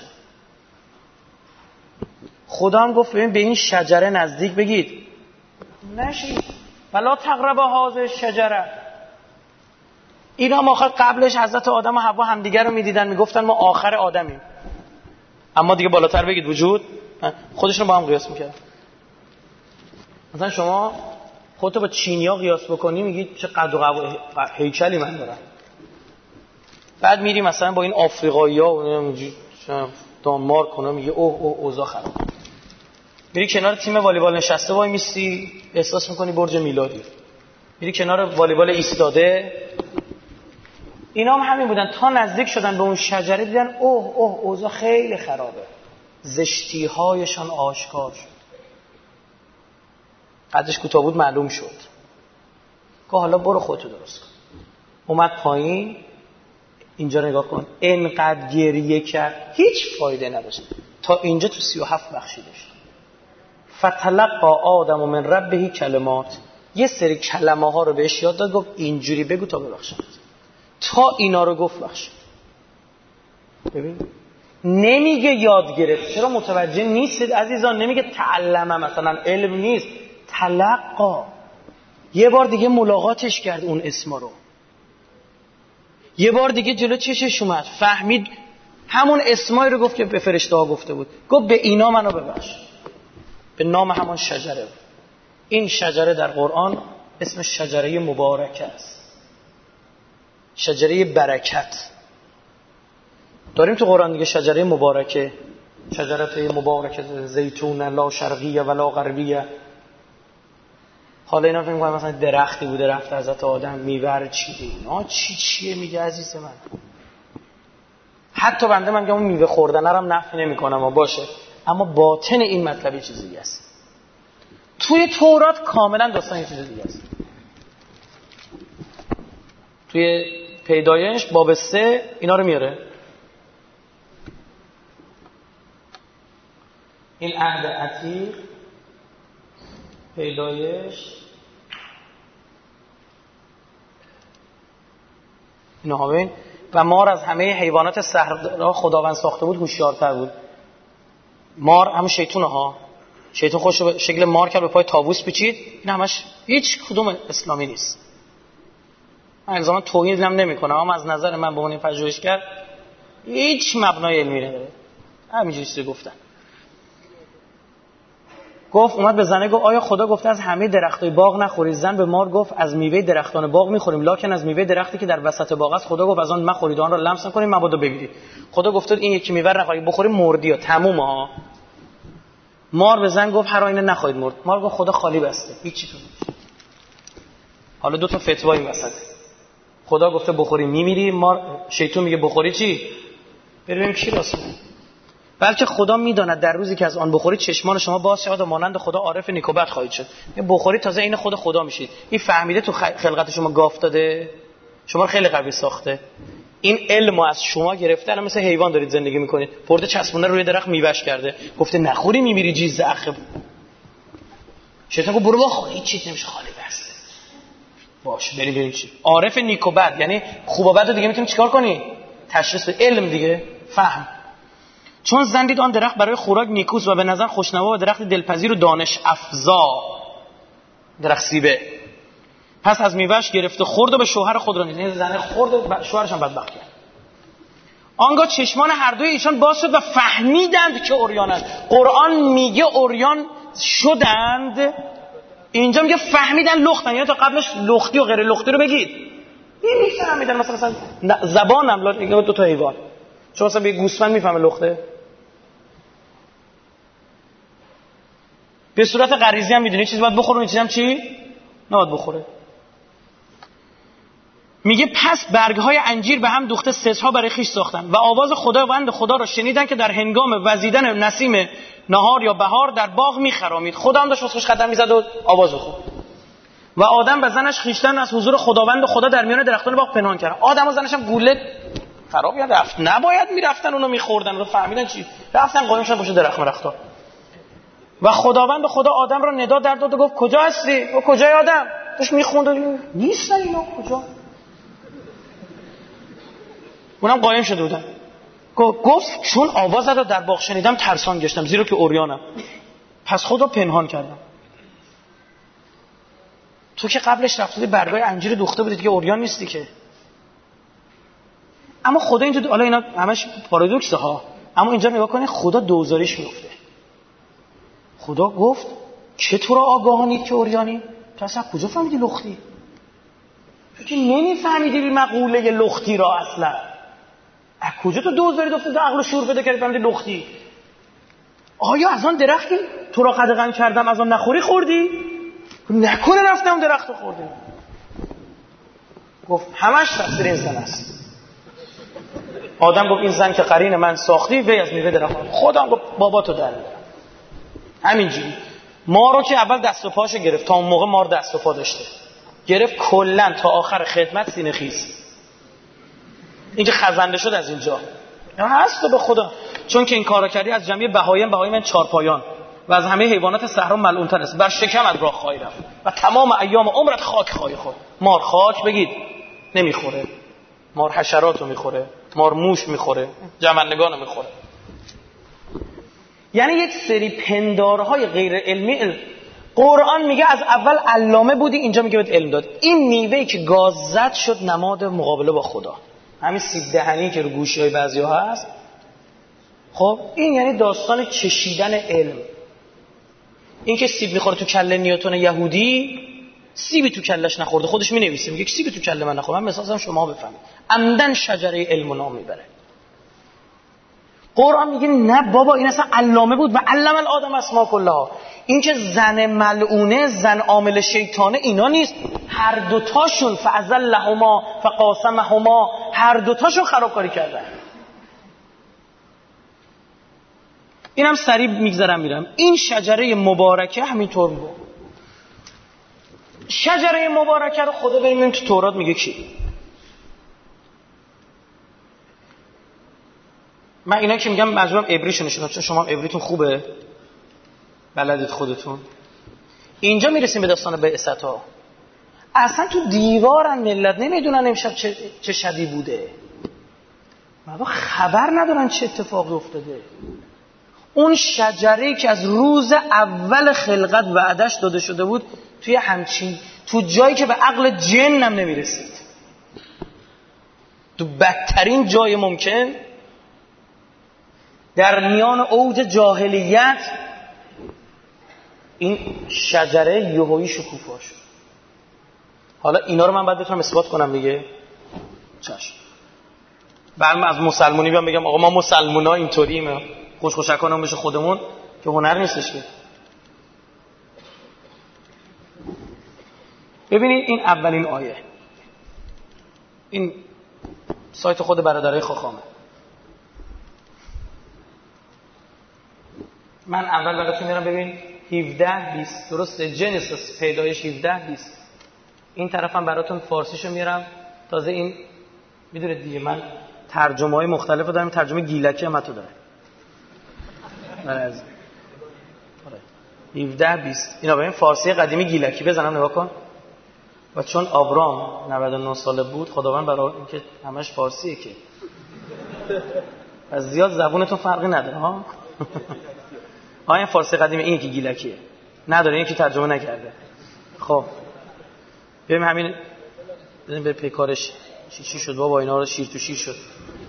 B: خدا هم گفت ببین به این شجره نزدیک بگید نشید، ولا تقربوا هذه الشجره. اینا هم آخر قبلش حضرت آدم و حوا همدیگر رو میدیدن، میگفتن ما آخر آدمیم، اما دیگه بالاتر بگید وجود. خودشون با هم قیاس میکردن. مثلا شما خودتو با چینیا قیاس بکنی میگی چه قد و هیکلی من دارم. بعد میری مثلا با این آفریقایی‌ها و دانمارک اونا میگه اوضاع خراب. میری کنار تیم والیبال نشسته وای میستی احساس میکنی برج میلادی. میری کنار والیبال ایستاده. اینا هم همین بودن تا نزدیک شدن به اون شجره دیدن اوضاع خیلی خرابه، زشتی هایشان آشکار شد. قدش کوتاه بود معلوم شد. که حالا برو خودتو درست کن. اومد پایین، اینجا نگاه کن، انقدر گریه کرد هیچ فایده نداشت. تا اینجا تو 37 بخشیدش. فتلقى آدم من ربه کلمات، یه سری کلمه ها رو بهش یاد داد، گفت اینجوری بگو تا ببخشم. تا اینا رو گفت بخشید. ببین نمیگه یاد گرفت. چرا متوجه نیستید عزیزان؟ نمیگه تعلمه، مثلا علم نیست، تلقا. یه بار دیگه ملاقاتش کرد اون اسما رو، یه بار دیگه جلو چشش اومد، فهمید همون اسمایی رو گفت که به فرشته ها گفته بود. گفت به اینا منو ببخش، به نام همان شجره. این شجره در قرآن اسم شجره مبارکه است، شجره برکت. داریم تو قرآن دیگه شجره مبارکه، شجره مبارکه زیتون لا شرقیه ولا غربیه. حالا اینا فکر می‌کنن مثلا درختی بوده رفت حضرت آدم میوه چیده. اینا چیه میگه عزیز من؟ حتی بنده من میگم اون میوه خوردن هم نفی نمی‌کنم و باشه، اما باطن این مطلب یه چیز دیگه است. توی تورات کاملا داستان یه چیز دیگه است. توی پیدایش باب 3 اینا رو میاره. این عهد عتیق پیدایش نهابین و مار از همه حیوانات صحرا خداوند ساخته بود هوشیارتر بود. مار همون شیطونه ها، شیطان خوش به شکل مار کرد به پای طاووس پیچید. این همش هیچ کدوم اسلامی نیست. من الزاما توهین هم نمی‌کنم، اما از نظر من به عنوان پژوهشگر هیچ مبنای علمی نداره. همینجوری چیزی گفتن. گفت اومد به زنه گفت آیا خدا گفته از همه درختای باغ نخورید؟ زن به مار گفت از میوه درختان باغ میخوریم، لکن از میوه درختی که در وسط باغ است خدا گفت از آن مخورید، آن را لمس نکنید مبادا بمیرید. خدا گفته این یکی میوه رو نخورید، بخورید مردی ها، تموم ها. مار به زن گفت هر آینه نخواهید مرد. مار گفت خدا خالی بسته، هیچ چیزی نیست. حالا دو تا فتوا این وسط. خدا گفته بخوری میمیری، مار شیطان میگه بخوری چی؟ ببینیم کی راست میگه. بلکه خدا میداند در روزی که از آن بخورید چشمان شما باز شود و مانند خدا عارف نیکوبت خواهید شد. بخورید تازه این خدا میشید. این فهمیده تو خلقت شما گاف داده، شما رو خیلی قوی ساخته. این علمو از شما گرفته، الان مثل حیوان دارید زندگی میکنید. برده چسبونده روی درخت میوهش کرده، گفته نخوری میمیری جیز اخه. شیطان گفت برو بخور، هیچ چیز نمیشه، خالی بسته. باش بریم چی؟ عارف نیکوبت یعنی خوب و بد رو دیگه میتونی چیکار کنی؟ تشخیص علم دیگه، فهم. چون زن دید آن درخت برای خوراک نیکوست و به نظر خوشنما و درخت دلپذیر و دانش افزا، درخت سیبه، پس از میوهش گرفته خورد و به شوهر خود را دید. این زن خورد و شوهرش هم بدبخت کرد. آنگاه چشمان هر دوی ایشان باز شد و فهمیدند که عریانند. قرآن میگه عریان شدند، اینجا میگه فهمیدن لختن، یعنی تا قبلش لختی و غیر لختی رو بگید. این میفهمیدن. مثلا زبانم میگه دو تا حیوان، چون مثلا به گوسفند میفهمه لخته. به صورت غریزی هم میدونی چیزی باید بخوره، این چیزی هم چی نباید بخوره. میگه پس برگهای انجیر به هم دوخته سسها برای خیش ساختن و آواز خداوند خدا را شنیدن که در هنگام وزیدن نسیم نهار یا بهار در باغ میخرامید. خدا هم داشت خوش قدم میزد و آواز بخورد. و آدم و زنش خیشتن از حضور خداوند خدا در میان درختان باغ پنهان کردن. آدم و زنش هم گوله خراب یاد رفت، نباید میرفتن اونو میخوردن، رو فهمیدن چی رفتن قایم شدن پشت درخت مرختا. و خداوند خدا آدم را ندا در داد و گفت کجا هستی؟ و کجای آدم؟ داشت میخوند نیستن اینا، کجا؟ اونم قایم شده بودن. گفت چون آواز را در باغ شنیدم ترسان گشتم، زیرا که عریانم، پس خود را پنهان کردم. تو که قبلش رفته بودی برگای انجیر دوخته بودی که عریان نیستی که. اما خدا اینجا، حالا اینا همش پارادوکسه ها، اما اینجا نگاه کنید خدا دوزاریش میفته. خدا گفت که تو را آگاهانید که عریانی؟ تو اصلا کجا فهمیدی لختی؟ تو که نمیفهمیدی مقوله لختی را اصلا. از کجا تو دوزاری دفته تو عقل و شعور پیدا کردی فهمیدی لختی؟ آیا از آن درختی تو را قدغن کردم از آن نخوری خوردی؟ نکنه رفتم درخت خوردی. گفت همش تقصیر این زن است. آدم گفت این زن که قرین من ساختی، وی از میوه درخت. خودم گفت بابا تو در میارم. همینجوری ما رو که اول دست و پاشو گرفت، تا اون موقع مار دست و پا داشته، گرفت کلن تا آخر خدمت سینه خیز. این که خزنده شد از اینجا هست تو به خدا. چون که این کارا کردی از جمعی بهایم چارپایان و از همه حیوانات صحرا ملعون‌تر است، بر شکمت راه خواهی رفت و تمام ایام عمرت خاک خواهی خورد. مار خاک بگید نمیخوره، مار حشراتو میخوره، مار موش میخوره، جمندگانو میخوره. یعنی یک سری پندارهای غیر علمی. قرآن میگه از اول علامه بودی، اینجا میگه بهت علم داد. این میوهی که گاز زد شد نماد مقابله با خدا. همین سیب دهنی که رو گوشی‌های بعضی‌ها هست، خب این یعنی داستان چشیدن علم. این که سیب میخوره تو کله نیوتن یهودی، سیبی تو کلش نخورده، خودش مینویسه میگه سیبی تو کله من نخورد، من مثلا شما بفهمید. عمدن شجره علم و نام میبره. قرآن میگه نه بابا این اصلا علامه بود و علم الآدم اسماء کلها. این که زن ملعونه، زن عامل شیطانه، اینا نیست. هر دوتاشون فأزلهما فقاسمهما، هر دوتاشون خرابکاری کردن. اینم سریع میگذرم میرم. این شجره مبارکه همینطور بود. شجره مبارکه رو خدا بریم تو تورات میگه کی؟ من اینا که میگم مجبورم عبریشو نشونم، چون شما عبریتون خوبه. بلدید خودتون. اینجا میرسیم به داستان بعثت‌ها. اصلا تو دیوارن ملت نمیدونن امشب چه شبی بوده. مردم خبر ندارن چه اتفاقی افتاده. اون شجره‌ای که از روز اول خلقت وعدش داده شده بود توی همچین تو جایی که به عقل جنم نمیرسید، تو بدترین جای ممکن، در میان اوج جاهلیت، این شجره یهویی شکوفا شد. حالا اینا رو من باید بتونم اثبات کنم دیگه. چشم. برم از مسلمونی بیام بگم آقا ما مسلمونا اینطوریم، خوشکنم بشه خودمون، که هنر نیستش که. ببینید این اولین آیه، این سایت خود برادرای خاخامه. من اول براتون میرم ببین 17-20 درسته، جنسیس پیدایش 17-20. این طرفم براتون فارسیشو میارم. تازه این میدونید دیگه من ترجمه‌های مختلفو دارم، ترجمه گیلکی هم تو داره. آره 17-20 اینا ببین فارسی قدیمی گیلکی بزنم نگاه کن. و چون آبرام 99 ساله بود، خداوند برای اینکه همش فارسیه که از زیاد زبونتون فرقی نداره ها. این فارسی قدیمی، این که گیلکیه نداره، این که ترجمه نکرده. خب بریم همین بزنیم به پیکارش. چی شد بابا اینا رو شیر تو شیر شد.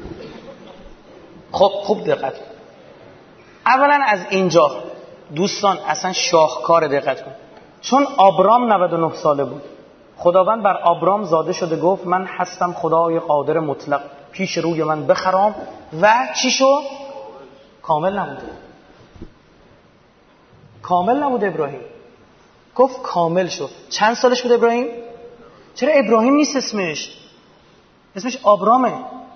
B: خب خوب دقت کن. اولا از اینجا دوستان اصلا شاهکار، دقت کن. چون آبرام 99 ساله بود، خداوند بر آبرام زاده شده گفت من هستم خدای قادر مطلق، پیش روی من بخرام. و چی شو؟ کامل نبوده. کامل نبوده ابراهیم. گفت کامل شو. چند سالش بود ابراهیم؟ چرا ابراهیم نیست اسمش آبرامه.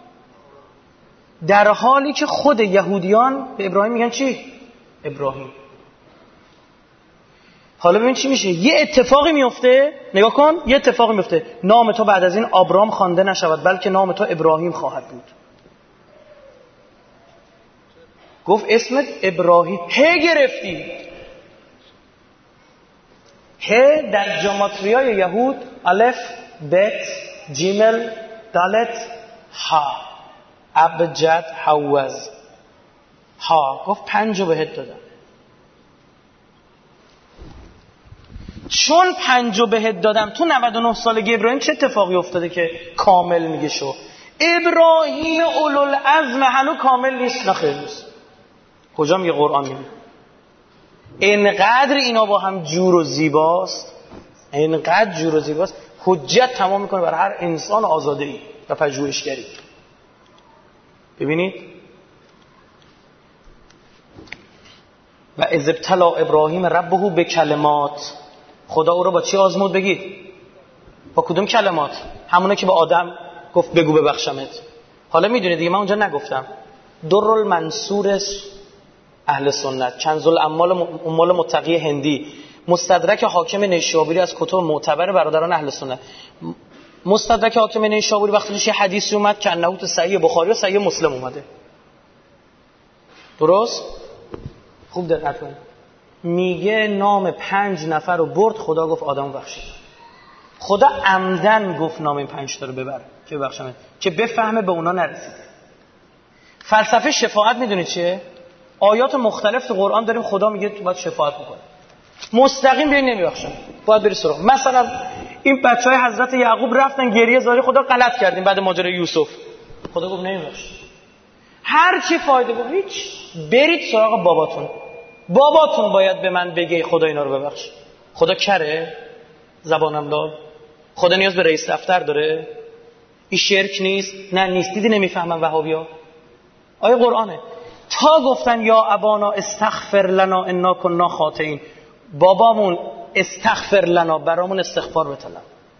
B: در حالی که خود یهودیان به ابراهیم میگن چی؟ ابراهیم. حالا ببین چی میشه. یه اتفاقی میفته، نگاه کن، یه اتفاقی میفته. نام تو بعد از این آبرام خوانده نشود بلکه نام تو ابراهیم خواهد بود. گفت اسمت ابراهیم. گرفتی. در جماتریای یهود الف بت جیمل دالت ها ابجد حوز ها. گفت 5 بهت دادم. چون 5 بهت دادم، تو 99 سالگی ابراهیم چه اتفاقی افتاده که کامل میگه شو؟ ابراهیم اولوالعزم هنوز کامل نیست. نخیر نیست. کجا میگه قرآن؟ میگه اینقدر اینا با هم جور و زیباست، اینقدر جور و زیباست، حجت تمام میکنه برای هر انسان آزاده‌ای و پژوهشگری. ببینید و اذ ابتلی ابراهیم ربه به کلمات، خدا او رو با چی آزمود؟ بگید با کدوم کلمات؟ همونه که با آدم گفت بگو ببخشمت. حالا میدونید دیگه من اونجا نگفتم. درالمنصور اهل سنت، کنز الاموال متقی هندی، مستدرک حاکم نیشابوری از کتب معتبر برادران اهل سنت. مستدرک حاکم نیشابوری وقتی یه حدیثی اومد که انه تو صحیح بخاری و صحیح مسلم اومده. درست؟ خوب دقت کنید. میگه نام 5 نفر رو برد، خدا گفت آدمو بخشید. خدا عمدن گفت نام این 5 تا رو ببر که ببخشمت، که بفهمه به اونا نرسیده. فلسفه شفاعت میدونید چیه؟ آیات مختلف تو قرآن داریم خدا میگه تو باید شفاعت بکنه. مستقیم بیاین نمیبخشن، باید بری سراغ. مثلا این بچهای حضرت یعقوب رفتن گریه زاری، خدا غلط کردیم بعد ماجرای یوسف، خدا گفت نمیبخش. هر چی فایده بود هیچ، برید سراغ باباتون. باباتون باید به من بگه خدا اینا رو ببخش. خدا کره؟ زبانم لال؟ خدا نیاز به رئیس دفتر داره؟ این شرک نیست؟ نه نیست. دیدی نمیفهمن وهابیا. آیه قرآنه. تا گفتن یا ابانا استغفر لنا انا کنا خاطئین، بابامون استغفر لنا، برامون استغفار بطلب.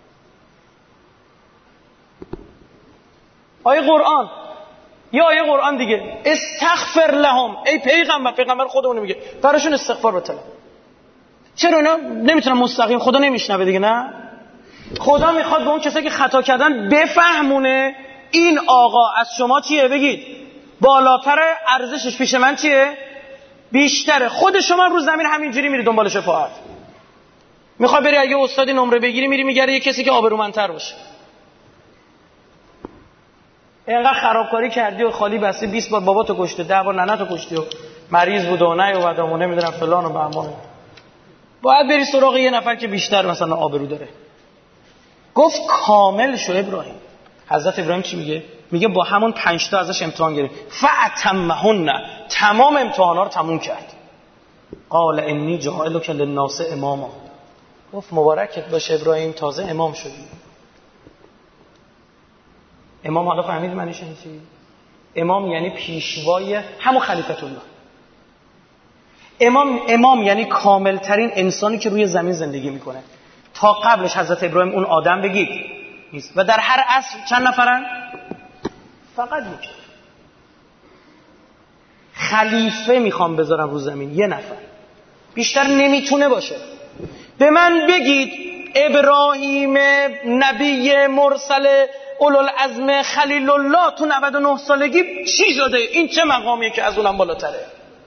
B: آیه قرآن یا آیه قرآن دیگه، استغفر لهم، ای پیغمبر خودمون میگه براشون استغفار بطلب. چرا اینا نمیتونن مستقیم؟ خدا نمیشنوه دیگه. نه، خدا میخواد به اون کسایی که خطا کردن بفهمونه این آقا از شما چیه، بگید بالاتر ارزشش پیش من چیه؟ بیشتره. خود شما رو زمین همینجوری میری دنبال شفاعت. میخوای بری اگه استادی نمره بگیری میری میگره یه کسی که آبرومندتر باشه. اینقدر خرابکاری کردی و خالی بستی 20 بار باباتو کشته 10 بار ننه‌تو کشتی و مریض بود و نه و بعدمون نمیدونم فلان و بهمان. باید بری سراغ یه نفر که بیشتر مثلا آبرو داره. گفت کامل شو ابراهیم. حضرت ابراهیم چی میگه؟ میگه با همون 5 تا ازش امتحان گرفت. فاتمهن، تمام امتحانا رو تموم کرد. قال انی جاعلک للناس اماما. گفت مبارکت باشه ابراهیم، تازه امام شدی. امام حالا فهمید معنیش چی؟ امام یعنی پیشوای همون خلیفت الله. امام یعنی کامل ترین انسانی که روی زمین زندگی میکنه. تا قبلش حضرت ابراهیم اون آدم بگید نیست. و در هر عصر چند نفرن؟ فقط یک خلیفه میخوام بذارم رو زمین، یه نفر، بیشتر نمیتونه باشه. به من بگید ابراهیم نبی مرسل اولوالعزم خلیل الله تو 99 سالگی چی شده؟ این چه مقامیه که از اونم بالاتره؟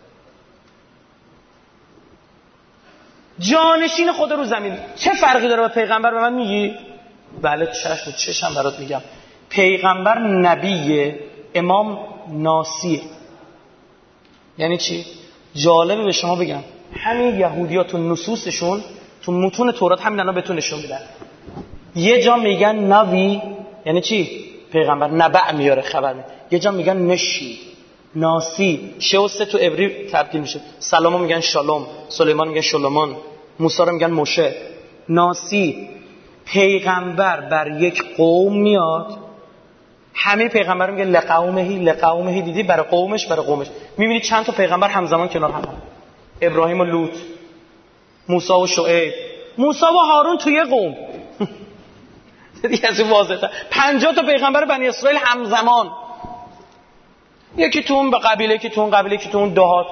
B: جانشین خدا رو زمین. چه فرقی داره با پیغمبر؟ به من میگی؟ بله چشم برات میگم. پیغمبر نبیه، امام ناسیه. یعنی چی؟ جالبه به شما بگم، همین یهودی‌ها تو نصوصشون تو متون تورات همین الان بهتون نشون میدن. یه جا میگن نبی یعنی چی؟ پیغمبر. نبع میاره، خبر میاره. یه جا میگن نشی، ناسی. شوسته تو عبری تبدیل میشه. سلامو میگن شالوم، سلیمان میگن شلومان، موسی رو میگن موشه. ناسی. پیغمبر بر یک قوم میاد، همه پیغمبر میگن لقومهی. دیدی؟ برای قومش. میبینی چند تا پیغمبر همزمان کنار هم. ابراهیم و لوط، موسی و شعیب، موسی و هارون توی قوم. دیگه از این واضحه. 50 تا پیغمبر بنی اسرائیل همزمان، یکی تو اون به قبیله، یکی تو اون قبیله، یکی تو اون دهات.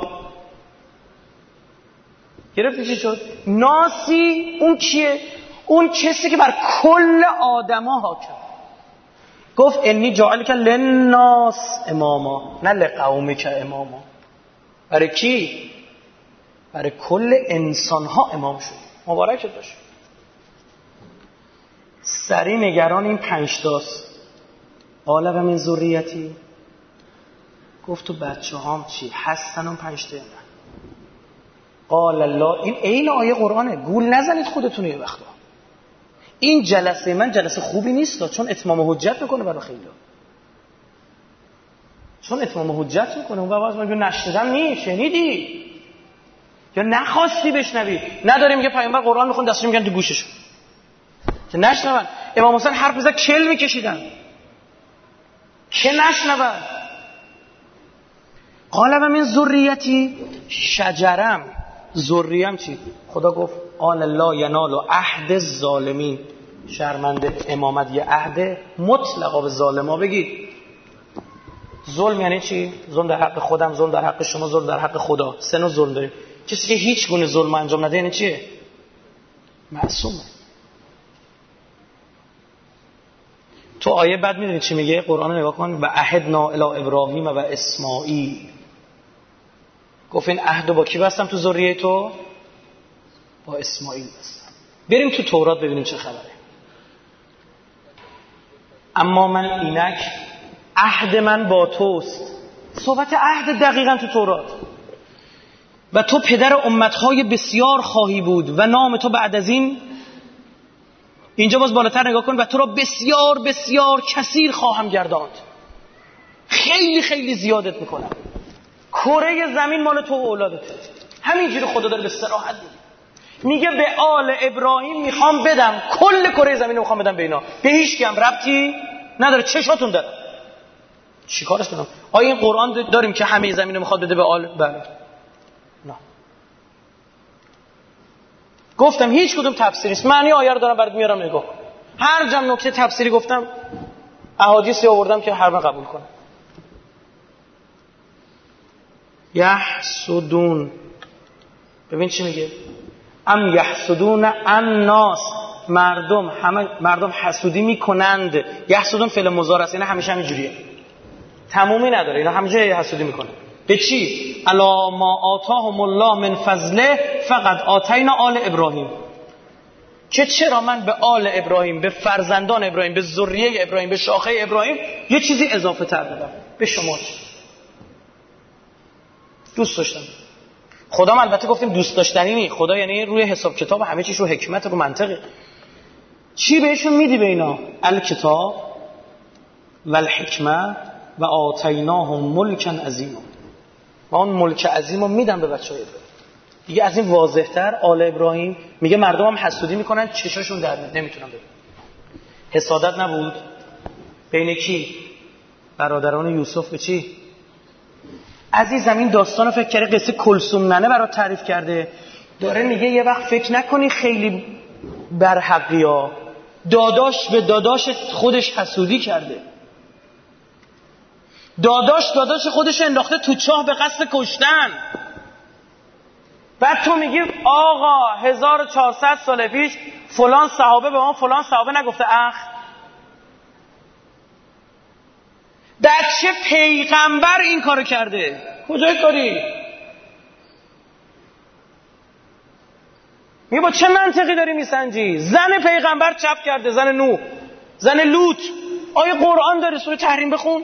B: گرفتی چی شد؟ ناسی اون کیه؟ اون کسی که بر کل آدما حاکم. گفت انی جاعلک للناس اماما، نه لقومک اماما. برای کی؟ برای کل انسان ها امام شد. مبارکت باشه. سری نگران این 5 تاست. قال و من ذریتی. گفت تو بچه هام چی؟ هستن اون 5 تا؟ قال الله. این عین آیه قرآنه. گول نزنید خودتون یه وقتا. این جلسه من جلسه خوبی نیست، چون اتمام حجت میکنه برای خیلی. چون اتمام حجت میکنه. اون باز میگه نشنیدم نیست، شنیدی یا نخواستی بشنوی. نداریم که پیامبر قرآن میخونه دستش میگن تو گوششون که نشنون. امام حسین حرف میزد کل میکشیدن که نشنون. قال و من ذریتی، شجرم. ذریم چی؟ خدا گفت قال لا ینال عهد الظالمین. شرمنده امامت یه عهد مطلقا به ظالما بگید. ظلم یعنی چی؟ ظلم در حق خودم، ظلم در حق شما، ظلم در حق خدا. 3 نوع ظلم داریم. کسی که هیچ گونه ظلم انجام نده یعنی چیه؟ معصومه. تو آیه بعد میدونی چی میگه؟ قرآن رو نگاه کن. و عهدنا الی ابراهیم و اسماعیل. گفت این عهدو با کی بستم تو ذریه تو؟ با اسماعیل بستم. بریم تو تورات ببینیم چه خبره. اما من اینک عهد من با توست. صحبت عهد دقیقاً تو تورات. و تو پدر امتهای بسیار خواهی بود و نام تو بعد از این، اینجا باز بالاتر نگاه کن، و تو را بسیار بسیار کثیر خواهم گرداند. خیلی خیلی زیادت میکنم. کره زمین مال تو و اولادته. همینجوری خدا داره به صراحت میگه به آل ابراهیم میخوام بدم کل کره زمین رو میخوام بدم به اینا. به هیچ کی هم ربطی نداره. چشاتون داره. چیکارش کنم؟ آیا این قرآن داریم که همه زمین رو میخواد بده به آل؟ بله. نه. گفتم هیچ کدوم تفسیری است. معنی آیه رو دارم برات میارم نگاه. هر جا نکته تفسیری گفتم احادیثی آوردم که هر من قبول کنه. یحسدون. ببین چی میگه؟ ام یحسدون الناس. مردم حسودی میکنند. یحسدون فعل مضارع است. اینا همیشه همینجوریه. تمومی نداره. اینا همیشه حسودی میکنه. به چی؟ الا ما آتاهم الله من فضله فقط آتینا آل ابراهیم، که چرا من به آل ابراهیم، به فرزندان ابراهیم، به ذریه ابراهیم، به شاخه ابراهیم یه چیزی اضافه تر دادم. به شما چی؟ دوست داشتم. خدا البته گفتیم دوست داشتنی نی، خدا یعنی روی حساب کتاب همه چیش رو حکمت رو منطقه. چی بهشون میدی به اینا؟ الکتاب و الحکمه و آتیناهم ملکا عظیما. و اون ملک عظیم رو میدم به بچه‌های ابراهیم. دیگه از این واضح‌تر آل ابراهیم میگه مردم هم حسودی میکنن چشاشون در میاد نمیتونن ببینن. حسادت نبود بین کی؟ برادران یوسف به چی؟ عزیزم این داستانو فکر کرده قصه کلثوم ننه برات تعریف کرده، داره میگه یه وقت فکر نکنی خیلی برحقیا، داداش به داداش خودش حسودی کرده، داداش خودش انداخته تو چاه به قصد کشتن. بعد تو میگی آقا 1400 سال پیش فلان صحابه به ما فلان صحابه نگفته؟ بچه پیغمبر این کارو کرده، کجای کاری؟ میگه با چه منطقی داری میسنجی؟ زن پیغمبر چپ کرده، زن نوح، زن لوط. آیا قرآن داره سوره تحریم بخون؟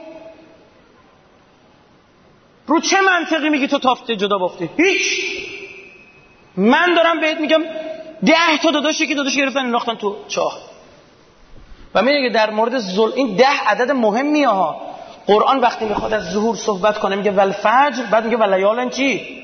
B: رو چه منطقی میگی تو تافته جدا بافته؟ هیچ. من دارم بهت میگم 10 تا داداشی که داداش گرفتن انداختن تو چاه. و میگه در مورد این 10 عدد مهمیه ها. قرآن وقتی میخواد از ظهور صحبت کنه میگه والفجر، بعد میگه ولیالن چی؟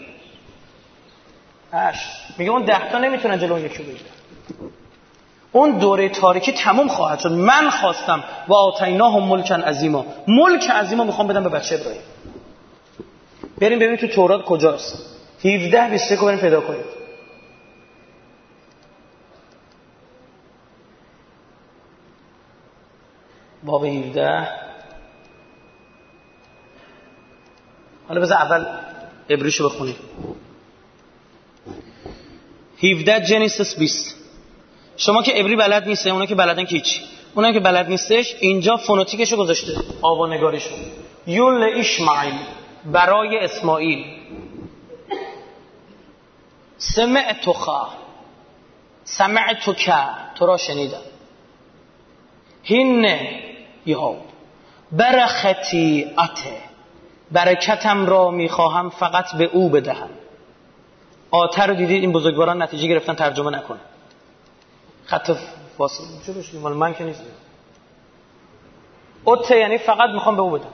B: میگه اون 10 تا نمیتونن جلو اون یکی بگیرن. اون دوره تاریکی تموم خواهد شد. من خواستم و آتیناهم ملکا عظیما، ملک عظیما میخوام بدم به بچه ابراهیم. بریم ببینیم تو تورات کجاست. 17-21 رو بریم پیدا کنیم. باب 17. حالا بذار اول عبریشو بخونیم. 17 جنیسیس 20. شما که عبری بلد نیسته، اونا که بلدن که هیچ. اونا که بلد نیستش اینجا فونوتیکشو گذاشته، آوانگاریشو. یول اشماعیل، برای اسماعیل. سمعتک، تو را شنیدم. هینه یهود برختی اته، برکتم را میخواهم فقط به او بدهم. آته رو دیدید این بزرگواران نتیجه گرفتن ترجمه نکنه. خط فاصله چه بشه؟ مال من که نیست. اوته یعنی فقط میخوام به او بدم.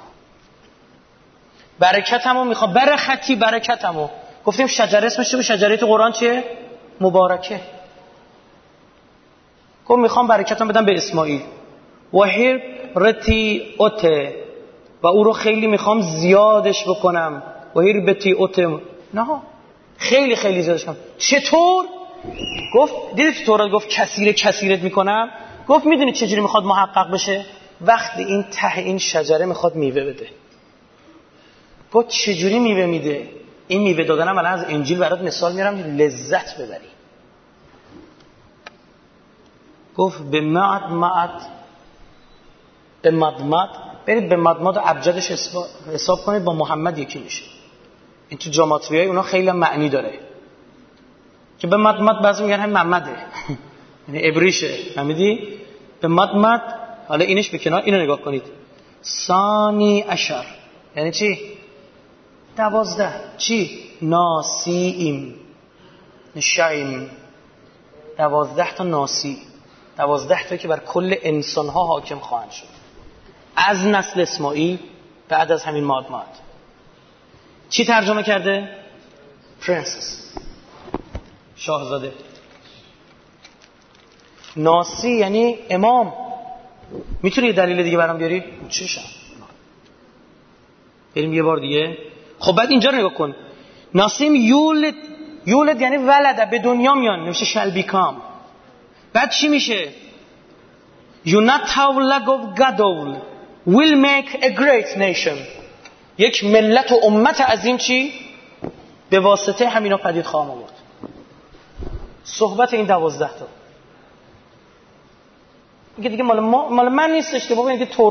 B: برکتمو میخوام، برختی برکتمو. گفتیم شجره اسمش چیه؟ شجره تو قرآن چیه؟ مبارکه. گفت میخوام برکتم بدم به اسماعیل. و هر رتی اوته، و او رو خیلی میخوام زیادش بکنم. و هر بتی اوته، نه خیلی خیلی زیادش کنم. چطور؟ گفت دیدی تو تورات گفت کثیرت میکنم. گفت میدونی چجوری میخواد محقق بشه؟ وقتی این ته این شجره میخواد میوه بده. گفت چجوری میوه میده؟ این میوه دادنم الان از انجیل برات مثال میارم لذت ببری. گفت به مدمد، برید به مدمد ابجدش حساب کنید با محمد یکی میشه. این تو جاماتریای اونا خیلی معنی داره که به مدمد بعضی میگن هم محمده یعنی عبریشه، فهمیدی؟ به مدمد. حالا اینش به کنار، اینو نگاه کنید. ثانی عشر یعنی چی؟ 12. چی؟ ناسیم نشایم، 12 تا ناسی، 12 تا که بر کل انسان ها حاکم خواهند شد از نسل اسماعیل بعد از همین مادماد. چی ترجمه کرده؟ پرنسس، شاهزاده. ناسی یعنی امام. میتونی یه دلیل دیگه برام بیاری؟ چشم. بریم یه بار دیگه. خب بعد اینجا رو نگاه کن. ناسیم یولد یعنی ولده، به دنیا میان، نمیشه shall become. بعد چی میشه؟ Yunatawlag of Gadol will make a great nation. یک ملت و امت عظیم چی؟ به واسطه همینا پدید خواهم آورد. صحبت این 12 تا دیگه مال من نیستش که بابا، این که توراته، برای من نیستش.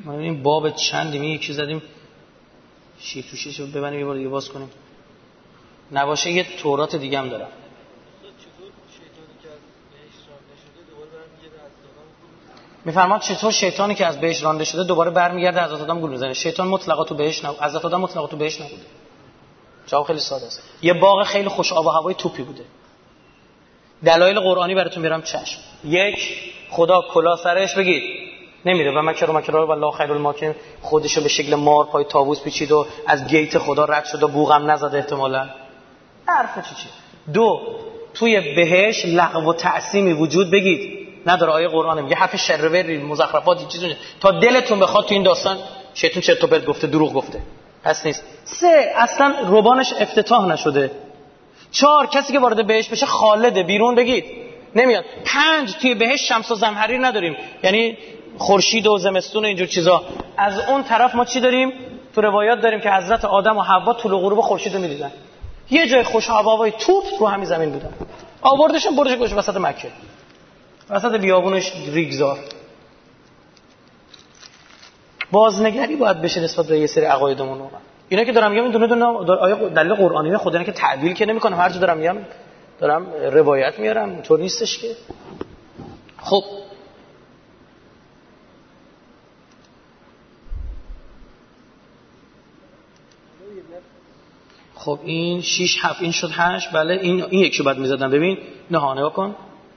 B: ما این باب چندیم یکی زدیم شیف تو شیش رو ببنیم یه بار دیگه باز کنیم نباشه یه تورات دیگه هم دارم. میفرماد چطور شیطانی که از بهش رانده شده دوباره برمیگرده حضرت آدم گول میزنه؟ شیطان مطلقا تو بهش نبود، حضرت آدم مطلقا تو بهش نبوده. جواب خیلی ساده است. یه باغ خیلی خوش آب و هوای توپی بوده. دلایل قرآنی براتون میارم چشم. یک، خدا کلا سرش بگید نمیره و مکر والله خیر الماکرین، خودشو به شکل مار پای طاووس پیچید و از گیت خدا رد شد و بوقم نزد احتمالاً. حرف چی؟ دو، توی بهش لغو و تعصیمی وجود بگید نداره. آیه قرآن میگه حرف شروری مزخرفات چیزی تا دلتون بخواد تو این داستان شیطان چرت و پرت گفته، دروغ گفته، پس نیست. سه، اصلا ربانش افتتاح نشده. چهار، کسی که وارد بهش بشه خالده، بیرون بگید نمیاد. پنج، توی بهش شمس و زمهریر نداریم، یعنی خورشید و زمستون و اینجور چیزا. از اون طرف ما چی داریم؟ تو روایات داریم که حضرت آدم و حوا طلوع غروب خورشید رو می‌دیدن. یه جای خوش هوای توپ رو همین زمین بودن. آوردشون برج گوش وسط مکه، وسط بیابونش ریگزار. بازنگری باید بشه نسبت به یه سری عقایدمون. اینا که دارم میگم این دونه آیه دلیل قرآنی خدا که تعدیل که نمی‌کنم، هر چی دارم میگم دارم روایت میارم، اینطور نیستش که. خب این 6 7 این شد 8. بله این یکیو بعد می‌زدم. ببین نگاه کن.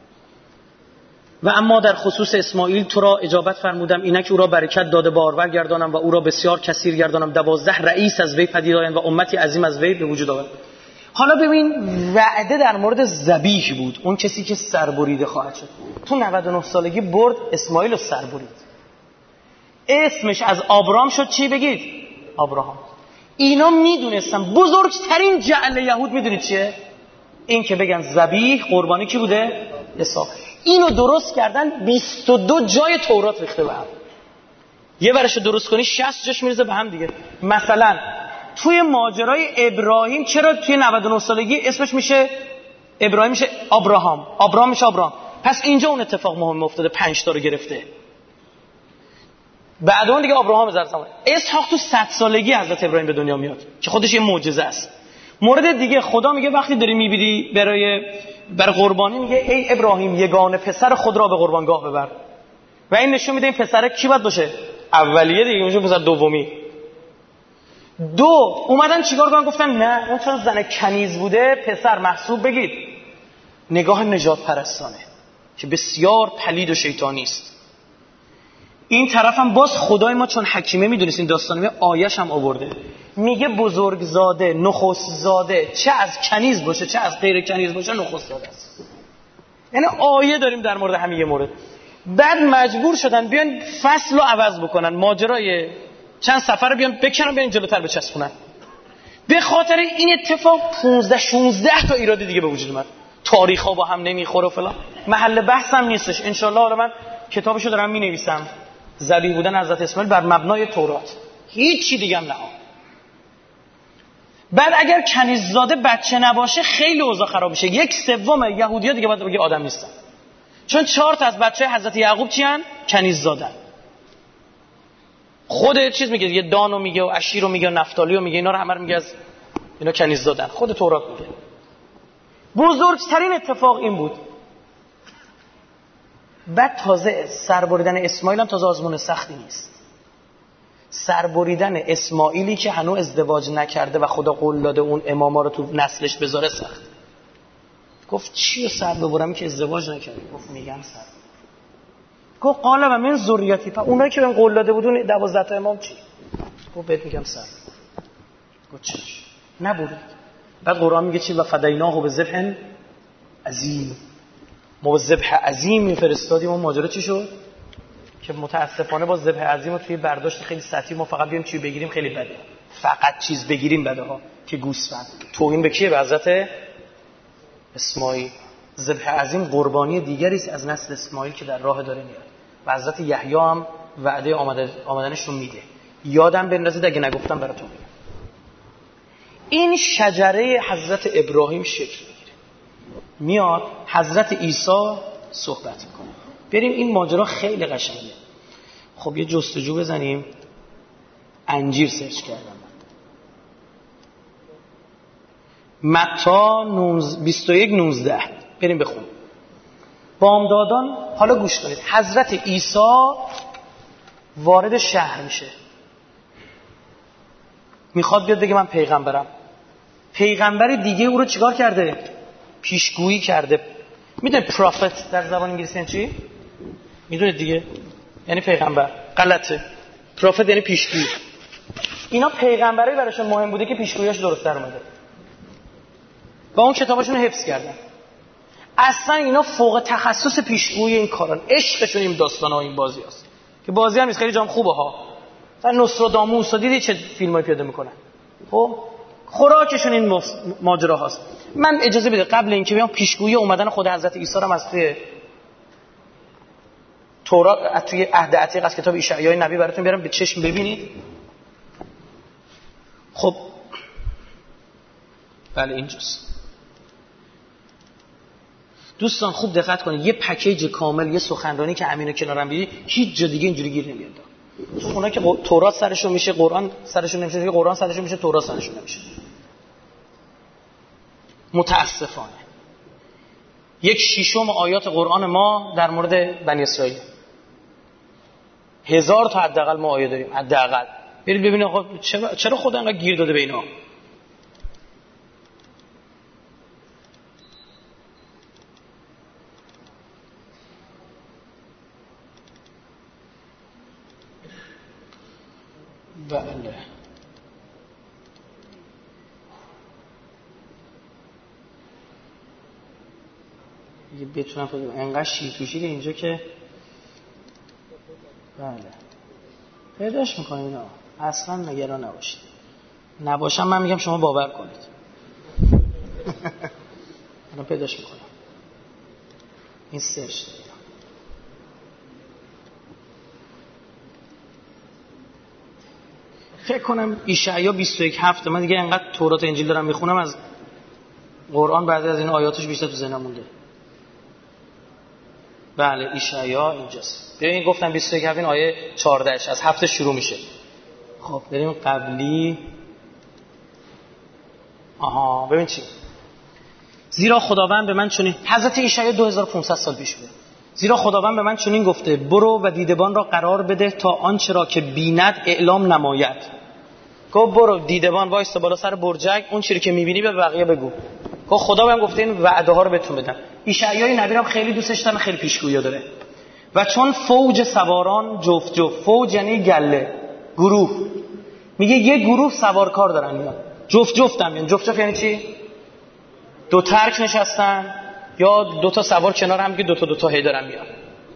B: و اما در خصوص اسماعیل تو را اجابت فرمودم اینک او را برکت داده بارور گردانم و او را بسیار کثیر گردانم، 12 رئیس از وی پدید آیند و امتی عظیم از وی به وجود آورد. حالا ببین وعده در مورد ذبیح بود، اون کسی که سربریده خواهد شد. تو 99 سالگی برد اسماعیل رو سربرید. اسمش از آبرام شد چی بگید؟ آبراهام. اینا میدونستن بزرگترین جعل یهود میدونید چیه؟ این که بگن ذبیح قربانی کی بوده؟ عیسی. اینو درست کردن 22 جای تورات ریخته به هم. یه ورشو درست کنی 60 جاش میرزه به هم دیگه. مثلا توی ماجرای ابراهیم چرا توی 99 سالگی اسمش میشه ابراهیم میشه آبراهام، آبراهام میشه آبراهام؟ پس اینجا اون اتفاق مهم افتاده، 5 تا رو گرفته. بعد اون دیگه آبراهام زرزمان. اسحاق تو 100 سالگی حضرت ابراهیم به دنیا میاد که خودش یه معجزه است. مورد دیگه خدا میگه وقتی داری میبری برای قربانی میگه ای ابراهیم یگانه پسر خود را به قربانگاه ببر. و این نشون میده این پسر کی باید باشه؟ اولیه دیگه، اونجا پسر دومی. دو اومدن چیکار کردن؟ گفتن نه اون چون زن کنیز بوده پسر محسوب بگید. نگاه نجات پرستانه که بسیار پلید و شیطانی است. این طرف هم باز خدای ما چون حکیمه میدونست این داستانه آیش هم آورده، میگه بزرگزاده نخست زاده چه از کنیز باشه چه از غیر کنیز باشه نخست زاده است. یعنی آیه داریم در مورد همین یه مورد. بعد مجبور شدن بیان فصل رو عوض بکنن، ماجرای چند سفر رو بیان بکنن بیان جلوتر بچسبونن. به خاطر این اتفاق 15-16 تا ایراد دیگه به وجود اومد. تاریخا با هم نمیخوره و فلان. محل بحثم نیستش. ان شاءالله حالا من کتابشو دارم مینویسم، ذبیح بودن حضرت اسماعیل بر مبنای تورات، هیچ چی دیگه هم نه. بعد اگر کنیززاده بچه نباشه خیلی اوضاع خراب میشه. 1/3 یهودی‌ها دیگه باید بگه آدم نیستن، چون 4 تا از بچه‌های حضرت یعقوب چی ان؟ کنیززادن. خود چیز میگه یه دانو میگه و عشیرو میگه و نفتالیو میگه، اینا رو همه رو میگه از اینا کنیززادن. خود تورات میگه. بزرگترین اتفاق این بود. بعد تازه سربریدن اسماعیل هم تازه آزمون سختی نیست. سربریدن اسماعیلی که هنوز ازدواج نکرده و خدا قول داده اون اماما رو تو نسلش بذاره سخت. گفت چی رو سر ببرم که ازدواج نکرده؟ گفت میگم سر. گفت قال و من ذریتی، اونایی که بهم قول داده بودون 12 تا امام چی؟ گفت بهت میگم سر. گفت چی؟ نبرید. بعد قرآن میگه چی؟ و فدیناه بذبح عظیم. ما با ذبح عظیم میفرستادیم. اون ماجرا چی شد؟ که متاسفانه با ذبح عظیم و توی برداشت خیلی سطحی ما فقط بیام چی بگیریم خیلی بده. فقط چیز بگیریم بده ها، که گوسفند. توهین به کیه؟ به حضرت اسماعیل. ذبح عظیم قربانی دیگری است از نسل اسماعیل که در راه داره میاد. و حضرت یحیی هم وعده آمدنش رو میده. یادم بندازید اگه نگفتم براتون میگم. این شجره حضرت ابراهیم شکل میگیره. میاد حضرت عیسی صحبت میکنه. بریم این ماجرا خیلی قشنگه. خب یه جستجو بزنیم. انجیر سرچ کردم. متی 21:19 بریم بخونیم. بامدادان، حالا گوش کنید، حضرت عیسی وارد شهر میشه، میخواد بیاد بگه من پیغمبرم. پیغمبر دیگه او رو چیکار کرده؟ پیشگویی کرده. میدونید پروفت در زبان انگلیسی یعنی چی؟ میدونید دیگه؟ یعنی پیغمبر. غلطه. پروفت یعنی پیشگویی. اینا پیغمبرایی براشون مهم بوده که پیشگوییاش درست در اومده و اون کتاباشون رو حفظ کردن. اصلا اینا فوق تخصص پیشگویی این کارن. عشقشون این داستانا و این بازی هست که بازی هم نیست، خیلی جام خوبه ها. مثلا نوستراداموس دیدی چه فیلمایی پیاده میکنن. خب خوراکشون این ماجرا هست. من اجازه بده قبل اینکه بیام پیشگویی اومدن خود حضرت عیسی رو از توی تورات، توی عهد عتیق از کتاب اشعیا نبی براتون بیارم به چشم ببینید. خب بله اینجاست. دوستان خوب دقت کنید، یه پکیج کامل، یه سخنرانی که امینو کنارم بیدی هیچ جا دیگه اینجوری گیر نمیاد. چون اونا که تورات سرشون میشه، قرآن سرشون نمیشه، که قرآن سرشون میشه، تورات سرشون نمیشه. متاسفانه 1/6 آیات قرآن ما در مورد بنی اسرائیل. 1000 تا حداقل ما آیه داریم، حداقل. برید ببینید آقا چرا خدا انقدر گیر داده به اینا. بله یه بتونم انقدر شیطوشی اینجا که بله پیداش میکنیم اینا. اصلا نگران نباشید. نباشم من میگم شما باور کنید. الان پیداش میکنم. این سرچ فکر کنم اشعیا 21:7. من دیگه انقدر تورات انجیل دارم میخونم، از قرآن بعد از این آیاتش بیشتر تو ذهنم مونده. بله اشعیا اینجاست. ببین گفتم 21:7 این آیه 14 از 7 شروع میشه. خب بریم قبلی. آها ببین چی. زیرا خداوند به من چنین، حضرت اشعیا 2500 سال پیش بوده. زیرا خداوند به من چنین گفته، برو و دیدبان را قرار بده تا آنچه را که بیند اعلام نماید. گفت برو دیدبان وایسا بالا سر برجک، اون چیزی که میبینی به بقیه بگو. گفت خدا بهم گفته این وعده ها رو بهتون بدم. اشعیای نبی رو خیلی دوستش دارم، خیلی پیشگویی داره. و چون فوج سواران جفت جفت، فوج یعنی گله، گروه، میگه یه گروه سوارکار دارن میان، جفت جفت هم میان. جفت جفت یعنی چی؟ دو ترک نشستن یا دو تا سوار کنار هم که دو تا هی دارن میان.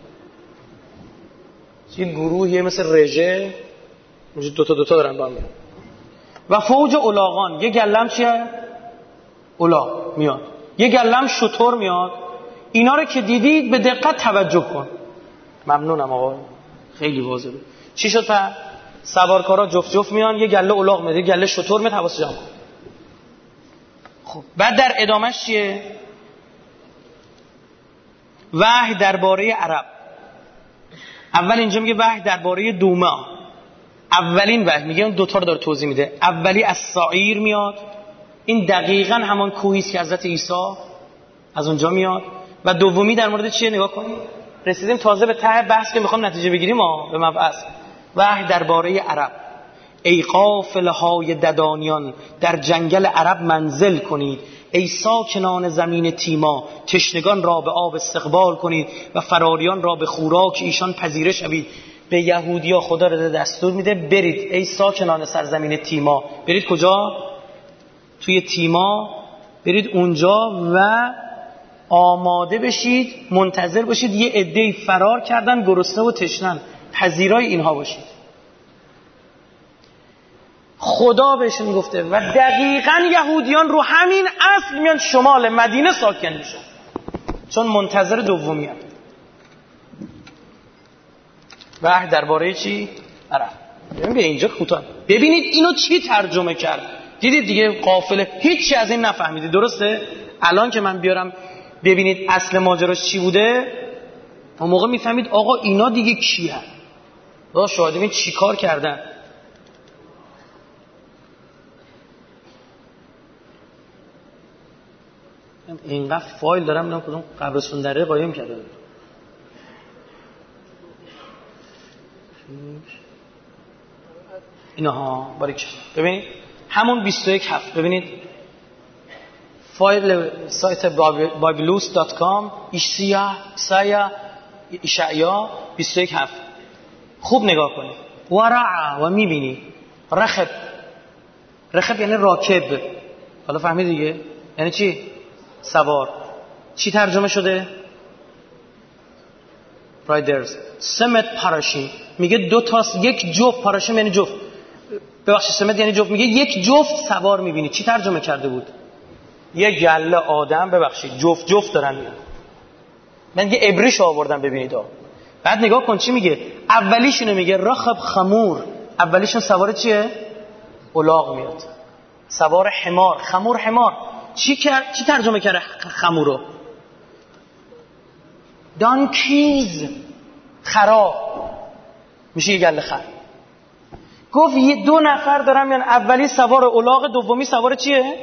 B: یه گروهیه مثل رژه، دو تا دارن با میان. و فوج الاغان، یه گلم چیه؟ الاغ میاد، یه گلم شتر میاد. اینا رو که دیدید به دقت توجه کن. ممنونم آقا، خیلی واضحه. چی شد پس؟ سوارکارا جفت جفت میان، یه گله الاغ میاد، یه گله شتر میاد. حواس جمع کن. خب بعد در ادامهش چیه؟ وحی درباره عرب. اول اینجا میگه وحی درباره دومه. اولین وحی میگه اون دوتا رو داره توضیح میده. اولی از سعیر میاد، این دقیقاً همان کوهی است که حضرت عیسی از اونجا میاد. و دومی در مورد چیه؟ نگاه کنید، رسیدیم تازه به ته بحث که میخوام نتیجه بگیریم به مبحث. وحی درباره عرب. ای قافله های ددانیان در جنگل عرب منزل کنید، ای ساکنان زمین تیما تشنگان را به آب استقبال کنید و فراریان را به خوراک ایشان پذیره شوید. به یهودیا خدا را دستور میده برید ای ساکنان سرزمین تیما. برید کجا؟ توی تیما برید اونجا و آماده بشید، منتظر باشید. یه عده‌ای فرار کردن، گرسنه و تشنن، پذیرای اینها باشید. خدا بهشون گفته و دقیقاً یهودیان رو همین اصل میان شمال مدینه ساکن میشن، چون منتظر دومی هست. وحی درباره چی؟ عرب. ببین به اینجا کوتاه ببینید اینو چی ترجمه کرد. دیدید دیگه قافله هیچی از این نفهمیدید، درسته؟ الان که من بیارم ببینید اصل ماجراش چی بوده، اون موقع میفهمید آقا اینا دیگه کیه. شاهد ببین چی کار کردن. اینقدر فایل دارم میدونم کدوم قبرستون دره قایم کرده. اینها باریک. ببینید همون 21/7 ببینید فایل سایت biblos.com اشعیا 21/7 خوب نگاه کنید. ورع و میبینی رخب یعنی راکب. حالا فهمید دیگه یعنی چی؟ سوار. چی ترجمه شده؟ رایدرز. سمت پاراشین میگه دو تاست، یک جفت. پاراشین یعنی جفت، ببخشید سمت یعنی جفت. میگه یک جفت سوار میبینی. چی ترجمه کرده بود؟ یه گله آدم، ببخشید جفت دارن میان. من یه عبریش آوردم ببینید ها. بعد نگاه کن چی میگه. اولیشونو میگه رخب خمور. اولیشون سوار چیه؟ الاغ میاد. سوار حمار. خمور حمار. چی ترجمه کرده خمورو؟ دانکیز. خرا میشه یه گله خر. گفت یه دو نفر دارن میان. اولی سوار الاغ، دومی سوار چیه؟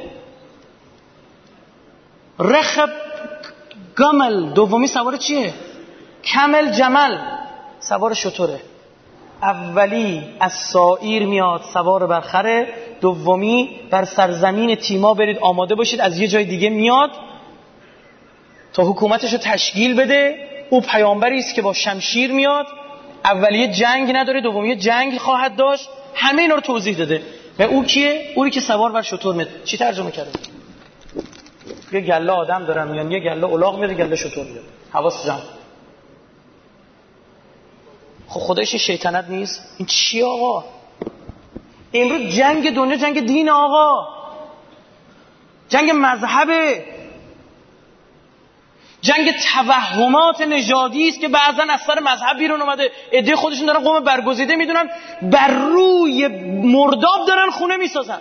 B: رخب گمل. دومی سوار چیه؟ کمل جمل. سوار شتره. اولی از سایر میاد سوار بر خره، دومی بر سرزمین تیما برید آماده باشید از یه جای دیگه میاد تا حکومتشو تشکیل بده. او پیامبری است که با شمشیر میاد. اولیه جنگ نداره، دومی جنگ خواهد داشت. همه اینا رو توضیح داده. و او کیه؟ اوری که سوار بر شتر میاد. چی ترجمه کرده؟ یه گله آدم دارن میان، یه گله الاغ میاد، یه گله شتر میاد. حواس جمع. خب خدایش شیطنت نیست؟ این چی آقا؟ امروز جنگ دنیا جنگ دین آقا، جنگ مذهبه، جنگ توهمات نژادی است که بعضن از سر مذهب بیرون اومده. عده خودشون دارن قوم برگزیده میدونن، بر روی مرداب دارن خونه میسازن.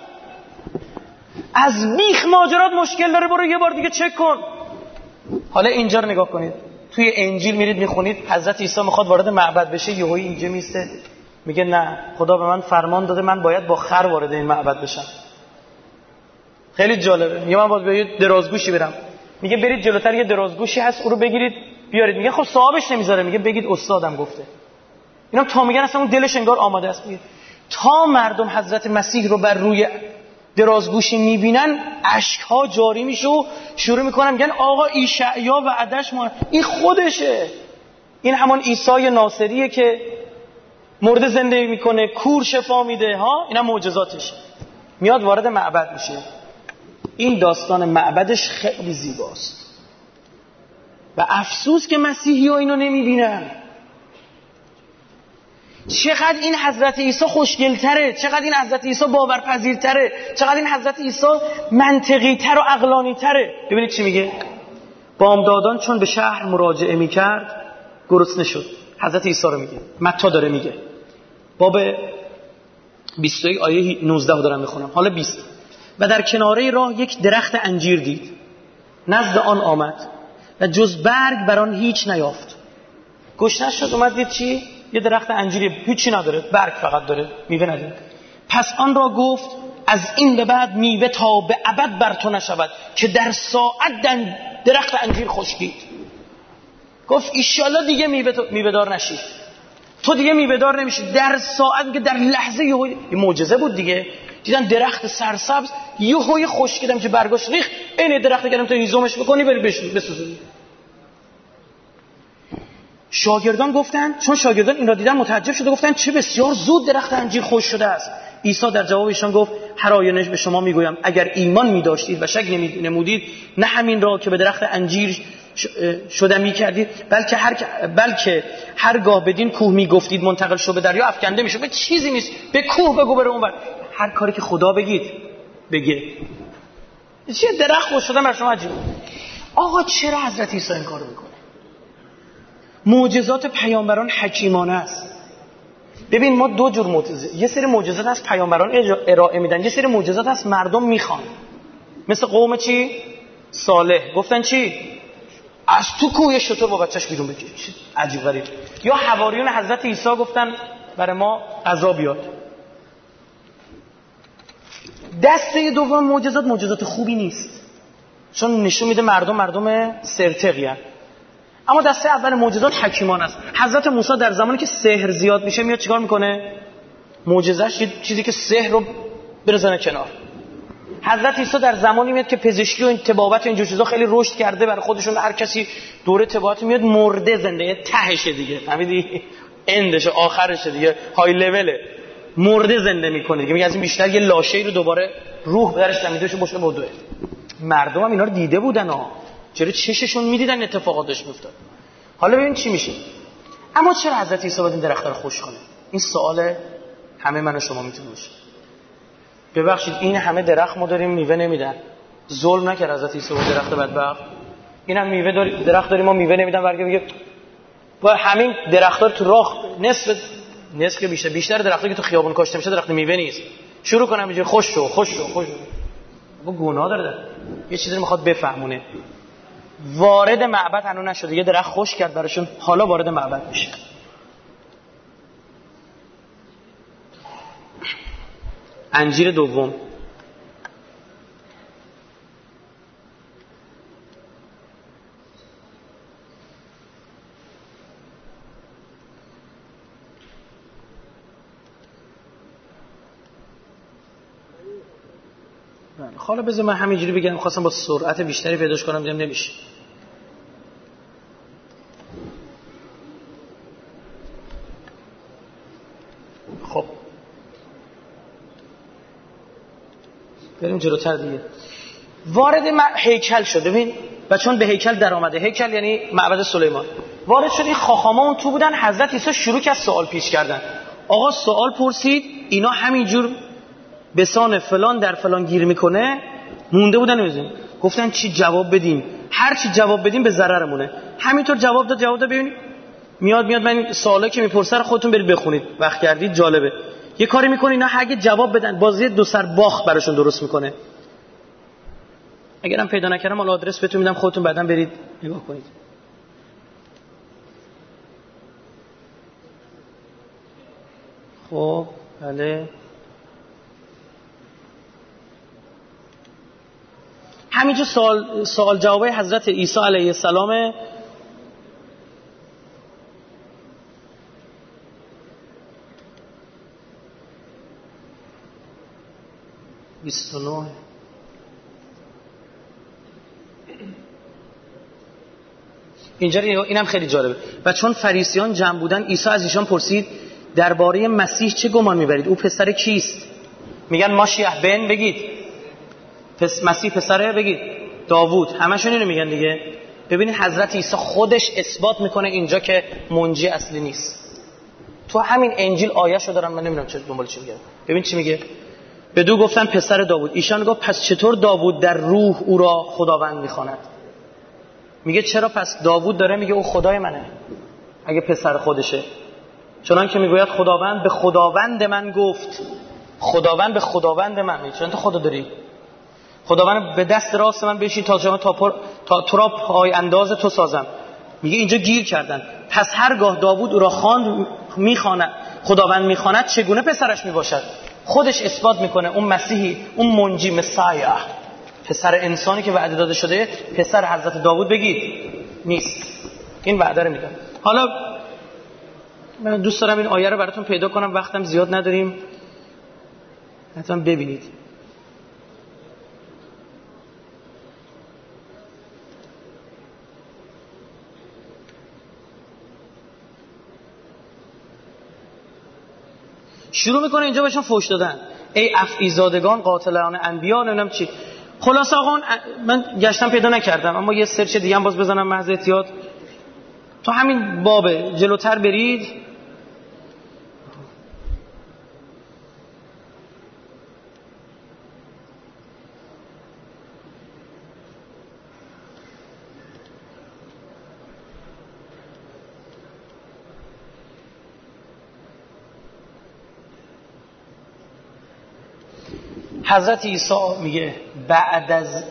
B: از بیخ ماجرات مشکل داره، برو یه بار دیگه چک کن. حالا اینجا رو نگاه کنید. توی انجیل میرید میخونید حضرت عیسی میخواد وارد معبد بشه، یهویی اینجا میسته میگه نه، خدا به من فرمان داده من باید با خر وارد این معبد بشم. خیلی جالبه. میگه من باید به درازگوشی برم. میگه برید جلوتر یه درازگوشی هست، او رو بگیرید بیارید. میگه خب صاحبش نمیذاره. میگه بگید استادم گفته. اینا تا میگن اصلا اون دلش انگار آماده است. میگه تا مردم حضرت مسیح رو بر روی درازگوشی میبینن اشک‌ها جاری میشه و شروع میکنن میگن آقا اشعیا و عدش این خودشه. این همون عیسی ناصریه که مرده زنده میکنه، کور شفا میده ها. اینا معجزاتشه. میاد وارد معبد میشه. این داستان معبدش خیلی زیباست و افسوس که مسیحی‌ها اینو نمیبینن. چقدر این حضرت عیسی خوشگل‌تره، چقدر این حضرت عیسی باورپذیرتره، چقدر این حضرت عیسی منطقی‌تر و عقلانی‌تره. ببینید چی میگه. بامدادان چون به شهر مراجعه میکرد گرسنه شد. حضرت عیسی رو میگه، متی داره میگه. باب 21 آیه 19 دارم میخونم. حالا 20. و در کناره راه یک درخت انجیر دید. نزد آن آمد و جز برگ بر آن هیچ نیافت. گشنه شد، اومد دید چی؟ یه درخت انجیری هیچی نداره، برگ فقط داره، میوه نداره. پس آن را گفت از این به بعد میوه تا به ابد بر تو نشود که در ساعت درخت انجیر خشکید. گفت ایشالا دیگه میوه دار نشی، تو دیگه میوه دار نمیشی. در ساعت که در لحظه یه معجزه بود دیگه. دیدن درخت سرسبز یهوی خشکیدم که برگاش ریخ. این درخت گرم تو هیزمش بکنی بری بسوزونی. شاگردان گفتن، چون شاگردان این را دیدن متعجب شده، گفتن چه بسیار زود درخت انجیر خشک شده است. عیسی در جواب ایشان گفت هر آینه به شما میگویم اگر ایمان می‌داشتید و شک نمودید، نه همین را که به درخت انجیر شده می‌کردید، بلکه هرگاه بدین کوه میگفتید منتقل شو به دریا افکنده میشه. به چیزی نیست، به کوه بگو بره اونور. هر کاری که خدا بگه. چیه درخت خشک شده بر شما عجیبه. آقا چرا حضرت عیسی این کارو میکنه؟ معجزات پیامبران حکیمانه است. ببین ما دو جور معجزه، یه سری معجزات هست پیامبران ارائه میدن، یه سری معجزات هست مردم میخوان. مثل قوم چی؟ صالح گفتن چی؟ از تو کوه شتر با بچهش بیرون بکش. عجیب غریب. یا حواریون حضرت عیسی گفتن برای ما عذاب بیاد. دسته دوم معجزات خوبی نیست، چون نشون میده مردم سرتقی هستند. اما دسته اول معجزات حکیمان است. حضرت موسی در زمانی که سحر زیاد میشه میاد چیکار میکنه؟ معجزش یه چیزی که سحر رو برزنه کنار. حضرت عیسی در زمانی میاد که پزشکی و طبابت و اینجور چیزا خیلی رشد کرده، برای خودشون هر کسی دوره طبابت میاد مرده زنده، تهشه دیگه، فهمیدی؟ اندشه، آخرشه دیگه، های لوله، مرده زنده میکنه دیگه. میگه از این بیشتر یه لاشه‌ای رو دوباره روح درش نمیدهش باشه بدوه. مردم هم اینا رو دیده بودن ها، چرا چششون میدیدن اتفاقاتش میافتاد. حالا ببین چی میشه. اما چرا حضرت عیسی باید این درخت رو خوش کنه؟ این سوال همه من و شما میتونه باشه. ببخشید این همه درخت ما داریم میوه نمیدن، ظلم نکرد حضرت عیسی با درخت بدبخت؟ اینم میوه داریم، درخت داریم ما میوه نمیدن، برگه میگه با همین درخت‌ها تو راه نصف که بیشتر درختایی که تو خیابون کاشته میشه درخت میوه نیست. شروع کنم اینجوری خوش شو با گناه داره، یه چیزی رو میخواد بفهمونه. وارد معبد هنوز نشده، یه درخت خوش کرد براشون، حالا وارد معبد میشه. انجیل دوم حالا بذار من همینجوری بگم، خواستم با سرعت بیشتری پیداش کنم، دیدم نمیشه. خب بریم جلوتر دیگه. وارد هیکل شد. ببین و چون به هیکل در آمده، هیکل یعنی معبد سلیمان، وارد شد. این خاخاما اون تو بودن. حضرت عیسی شروع کرد سوال پیش کردن. آقا سوال پرسید، اینا همینجور بسان فلان در فلان گیر میکنه، مونده بودن نمیدونن. گفتن چی جواب بدیم؟ هر چی جواب بدیم به ضررمونه. همینطور جواب داد. ببین میاد من این سوالا که میپرسه رو خودتون برید بخونید، وقت کردید، جالبه. یه کاری میکنه اینا اگه جواب بدن بازی دو سر باخت براشون درست میکنه. اگرم پیدا نکردم حالا آدرس بهتون میدم، خودتون بعداً برید نگاه کنید. خب بله، همینجور سوال جواب حضرت عیسی علیه السلام. اینجا اینم خیلی جالبه. و چون فریسیان جمع بودن، عیسی از ایشان پرسید درباره مسیح چه گمان میبرید؟ او پسر کیست؟ میگن ماشیح بن، بگید مسیح پسره، بگید داوود. همشون اینو میگن دیگه. ببینید حضرت عیسی خودش اثبات میکنه اینجا که منجی اصلی نیست. تو همین انجیل آیه‌شو دارم، من نمیدونم چه دنبال چی میگه. ببین چی میگه. بدو گفتن پسر داوود. ایشان گفت پس چطور داوود در روح او را خداوند میخواند؟ میگه چرا پس داوود داره میگه او خدای منه اگه پسر خودشه؟ چنان که میگوید خداوند به خداوند من گفت. خداوند به خداوند من میگه چون تو خدا داری. خداوند به دست راست من بشین تا تو را پای انداز تو سازم. میگه اینجا گیر کردن. پس هرگاه داوود او را خواند میخواند، خداوند میخواند، چگونه پسرش میباشد؟ خودش اثبات میکنه اون مسیحی، اون منجی، مسیح، پسر انسانی که وعده داده شده، پسر حضرت داوود بگید نیست. این وعده رو میدن. حالا من دوست دارم این آیه رو براتون پیدا کنم، وقتم زیاد نداریم، حتما ببینید. شروع میکنه اینجا بهشون فحش دادن. ای افعیزادگان قاتلان انبیا، نمیدونم چی. خلاص آقا من گشتم پیدا نکردم، اما یه سرچ دیگه هم باز بزنم محض احتیاط. تو همین بابه جلوتر برید. حضرت عیسی میگه بعد از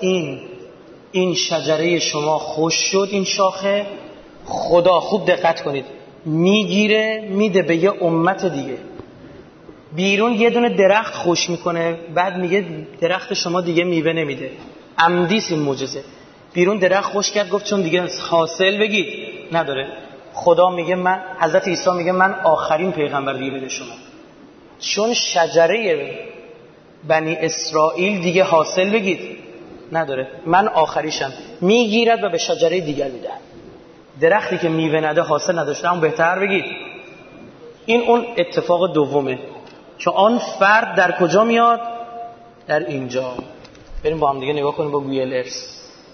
B: این شجره شما خوش شد، این شاخه. خدا، خوب دقت کنید، میگیره میده به یه امت دیگه. بیرون یه دونه درخت خوش میکنه، بعد میگه درخت شما دیگه میوه نمیده. عمدیس این معجزه. بیرون درخت خوش کرد، گفت چون دیگه حاصل بگید نداره. خدا میگه من، حضرت عیسی میگه من آخرین پیغمبر دیگه بده شما، چون شجره بنی اسرائیل دیگه حاصل بگید نداره، من آخریشم. میگیرد و به شجره دیگر میده. درختی که میوه نده حاصل نداشته اون بهتر بگید. این اون اتفاق دومه که آن فرد در کجا میاد؟ در اینجا. بریم با هم دیگه نگاه کنیم با گوگل ارث.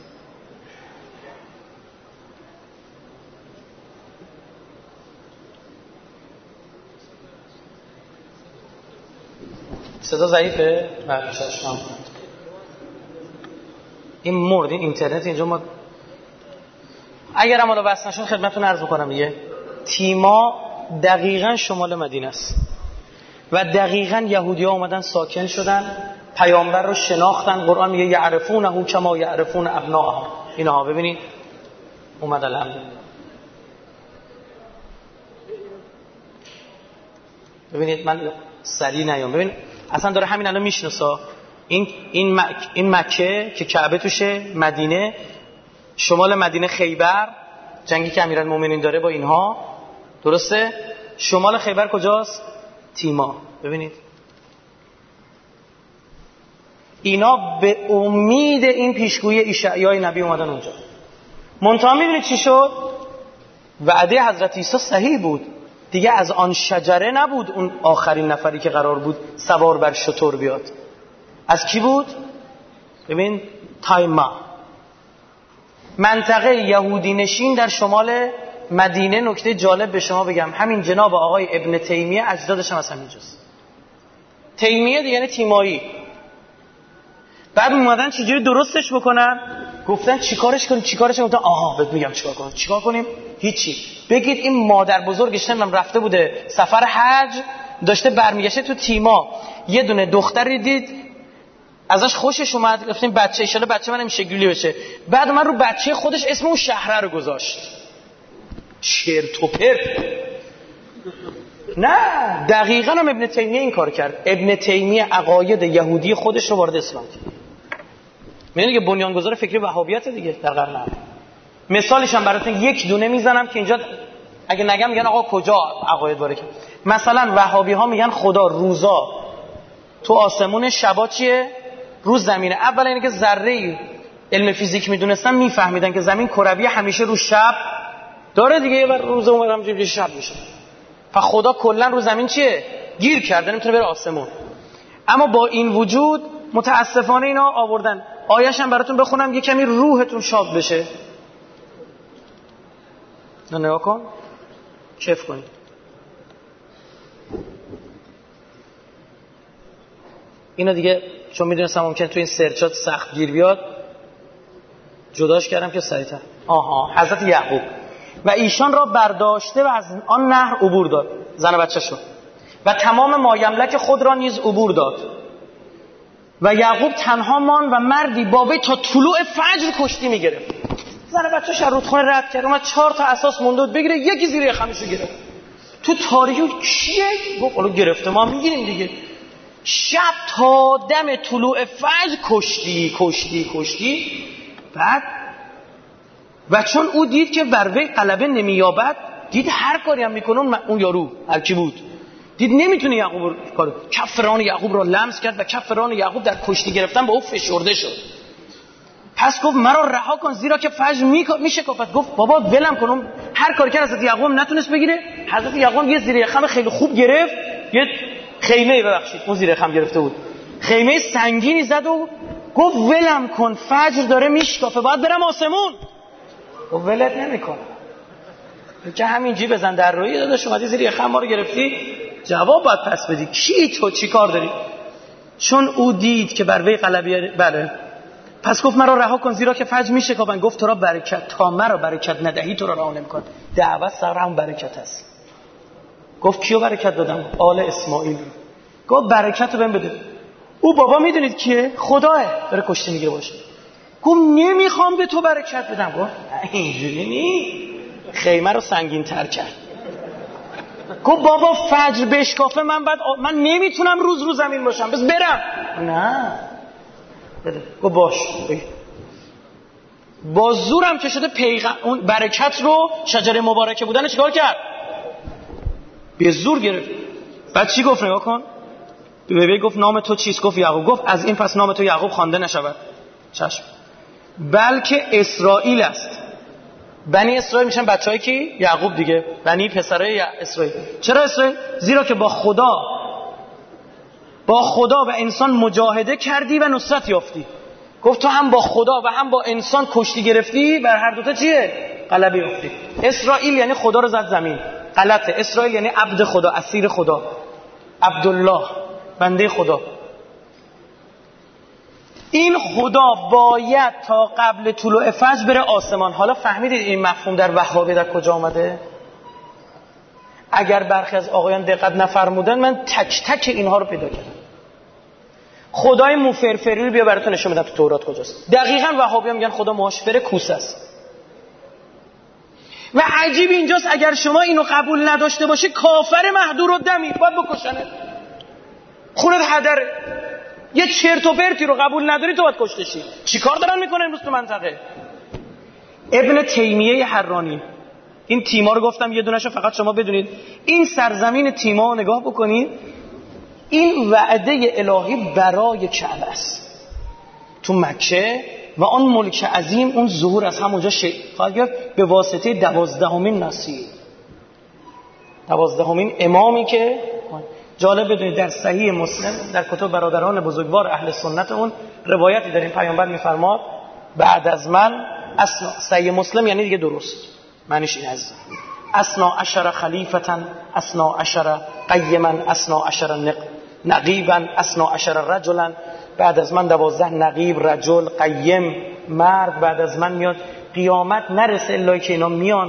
B: صدا ضعیفه؟ بله چشمم. این مورد این اینترنت اینجا ما اگر هم حالا بس نشد خدمتتون عرض بکنم دیگه. تیما دقیقاً شمال مدینه است و دقیقاً یهودی‌ها اومدن ساکن شدن، پیامبر رو شناختن. قرآن میگه یعرفونه کما یعرفون ابناءهم. اینها ببینید اومد. الحمدلله. ببینید من سریع نیام. ببین اصلا داره همین الان میشناسا. این مکه که کعبه توشه، مدینه، شمال مدینه خیبر، جنگی که امیرالمومنین داره با اینها، درسته؟ شمال خیبر کجاست؟ تیما. ببینید اینا به امید این پیشگویی اشعیای نبی اومدن اونجا. منتها میبینید چی شد؟ وعده حضرت عیسی صحیح بود دیگه. از آن شجره نبود اون آخرین نفری که قرار بود سوار بر شتر بیاد. از کی بود؟ ببین تایما، منطقه یهودی نشین در شمال مدینه. نکته جالب به شما بگم، همین جناب آقای ابن تیمیه اجدادش هم از همینجاست. تیمیه دیگه یعنی تیمایی. بعد اومدن چجوری درستش بکنن؟ گفتن چیکارش کنیم؟ گفتن آها بهت میگم چیکار کنیم؟ هیچی. بگید این مادر بزرگش نمیدونم رفته بوده سفر حج، داشته برمیگشته تو تیما، یه دونه دختری دید ازش خوشش اومد، گفتیم بچه ان شاءالله بچه من این شکلی بشه. بعد من رو بچه خودش اسم اون شهر رو گذاشت. چرت و پرت. نه دقیقاً هم ابن تیمیه این کار کرد. ابن تیمیه عقاید یهودی خودش رو وارد اسلام کرد. میدونید که بنیانگذار فکری وهابیت دیگه در قرن اول. مثالش هم براتون یک دونه میزنم که اینجا اگه نگم میگن آقا کجا عقاید وارد کرد. مثلا وهابی ها میگن خدا روزا تو آسمون، شبا چیه؟ روز زمینه. اول اینه که ذره علم فیزیک میدونستن میفهمیدن که زمین کروی همیشه رو شب داره دیگه، یه بار روز اون همینجوری شب میشه. خدا کلا رو زمین چیه؟ گیر کرده، نمیتونه بره آسمون. اما با این وجود متاسفانه اینا آوردن. آیه‌ش هم براتون بخونم یه کمی روحتون شاد بشه. نگاه کن، کیف کنید. اینا دیگه چون میدونستم ممکن تو این سرچات سخت گیر بیاد جداش کردم که سریعتر. حضرت یعقوب و ایشان را برداشته و از آن نهر عبور داد، زن و بچه شد، و تمام مایملک خود را نیز عبور داد. و یعقوب تنها مان و مردی با وی تا طلوع فجر کشتی میگرفت. زن و بچه‌ش از رودخانه رد کرد، اومد 4 تا اساس مونده بگیره، یکی زیر خمشو گرفت. تو تاریکی کیه؟ گفت حالا گرفته ما میگیریم دیگه. شب تا دم طلوع فجر کشتی. بعد و چون او دید که بر وی غلبه نمییابد، دید هر کاری هم میکنه اون یارو هر کی بود، دید نمیتونه یعقوب کارو، کف ران یعقوب را لمس کرد و کف ران یعقوب در کشتی گرفتن به او فشرده شد. پس گفت مرا رها کن زیرا که فجر میشکافد. گفت بابا ولم کن. هر کاری که حضرت یعقوب نتونست بگیره. حضرت یعقوب یه زیر خم خیلی خوب گرفت، یه خیمه اون زیر خم گرفته بود، خیمه سنگینی زد و گفت ولم کن فجر داره میشکافه باید برم آسمون. و ولت نمیکنه که همینجی بزن در روی داداش اومدی زیر خم ما رو گرفتی، جواب باید پس بدی. کی تو چی کار داری؟ چون او دید که بر وی غلبه بله. پس گفت مرا رها کن زیرا که فجر میشکافن. گفت تو را برکت تا مرا برکت ندهی تو را رها نمی‌کنم. دعوت سر هم برکت است. گفت کیو برکت دادم؟ آل اسماعیل. گفت برکت رو بهم بده. او بابا میدونید کیه؟ خداه داره کشتی میگیره باشه. گفت نمیخوام به تو برکت بدم. گفت اینجوری نی. خیمه رو سنگین تر کرد. گفت بابا فجر بشکافه من نمیتونم روز رو زمین باشم، بس برم. نه بده. گفت باش. با زورم که شده اون برکت رو شجره مبارکه بودن چیکار کرد؟ به زور گرفت. بعد چی گفت نگاه کن؟ بیبی گفت نام تو چیست؟ گفت یعقوب. گفت از این پس نام تو یعقوب خوانده نشود، چشم، بلکه اسرائیل است. بنی اسرائیل میشن بچهای کی؟ یعقوب دیگه، بنی پسرای اسرائیل. چرا اسرائیل؟ زیرا که با خدا و انسان مجاهده کردی و نصرت یافتی. گفت تو هم با خدا و هم با انسان کشتی گرفتی، بر هر دوتا چیه؟ غلبه یافتی. اسرائیل یعنی خدا رو زد زمین، غلطه. اسرائیل یعنی عبد خدا، اسیر خدا، عبدالله، بنده خدا. این خدا باید تا قبل طلوع فجر بره آسمان. حالا فهمیدید این مفهوم در وهابی در کجا آمده؟ اگر برخی از آقایان دقت نفرمودن من تک تک اینها رو پیدا کردم. خدای موفرفری رو بیا براتون نشون بدم تو تورات کجاست. دقیقاً وهابی‌ها میگن خدا موفر کوسه است. و عجیب اینجاست اگر شما اینو قبول نداشته باشی کافر مهدور و دمی باید بکشنه. خونت هدره. یه چرت و پرتی رو قبول نداری تو باید کشته شی. چیکار دارن میکنن امروز تو منطقه؟ ابن تیمیه حرانی، این تیما رو گفتم یه دونهشو فقط شما بدونید. این سرزمین تیما رو نگاه بکنید. این وعده الهی برای کعبه است تو مکه و آن ملک عظیم، اون ظهور از همونجا خواهد گرفت به واسطه 12مین نصیر، 12مین امامی که جالب بدونید در صحیح مسلم در کتب برادران بزرگوار اهل سنت اون روایتی داریم پیامبر میفرماد بعد از من صحیح مسلم یعنی دیگه درست معنیش این عزیزم، اسنا عشر خلیفتا، اسنا عشر قیما، اسنا عشر نقیبا، اسنا عشر رجلا. بعد از من 12 نقیب، رجل، قیم، مرد بعد از من میاد. قیامت نرسه الا که اینا میان.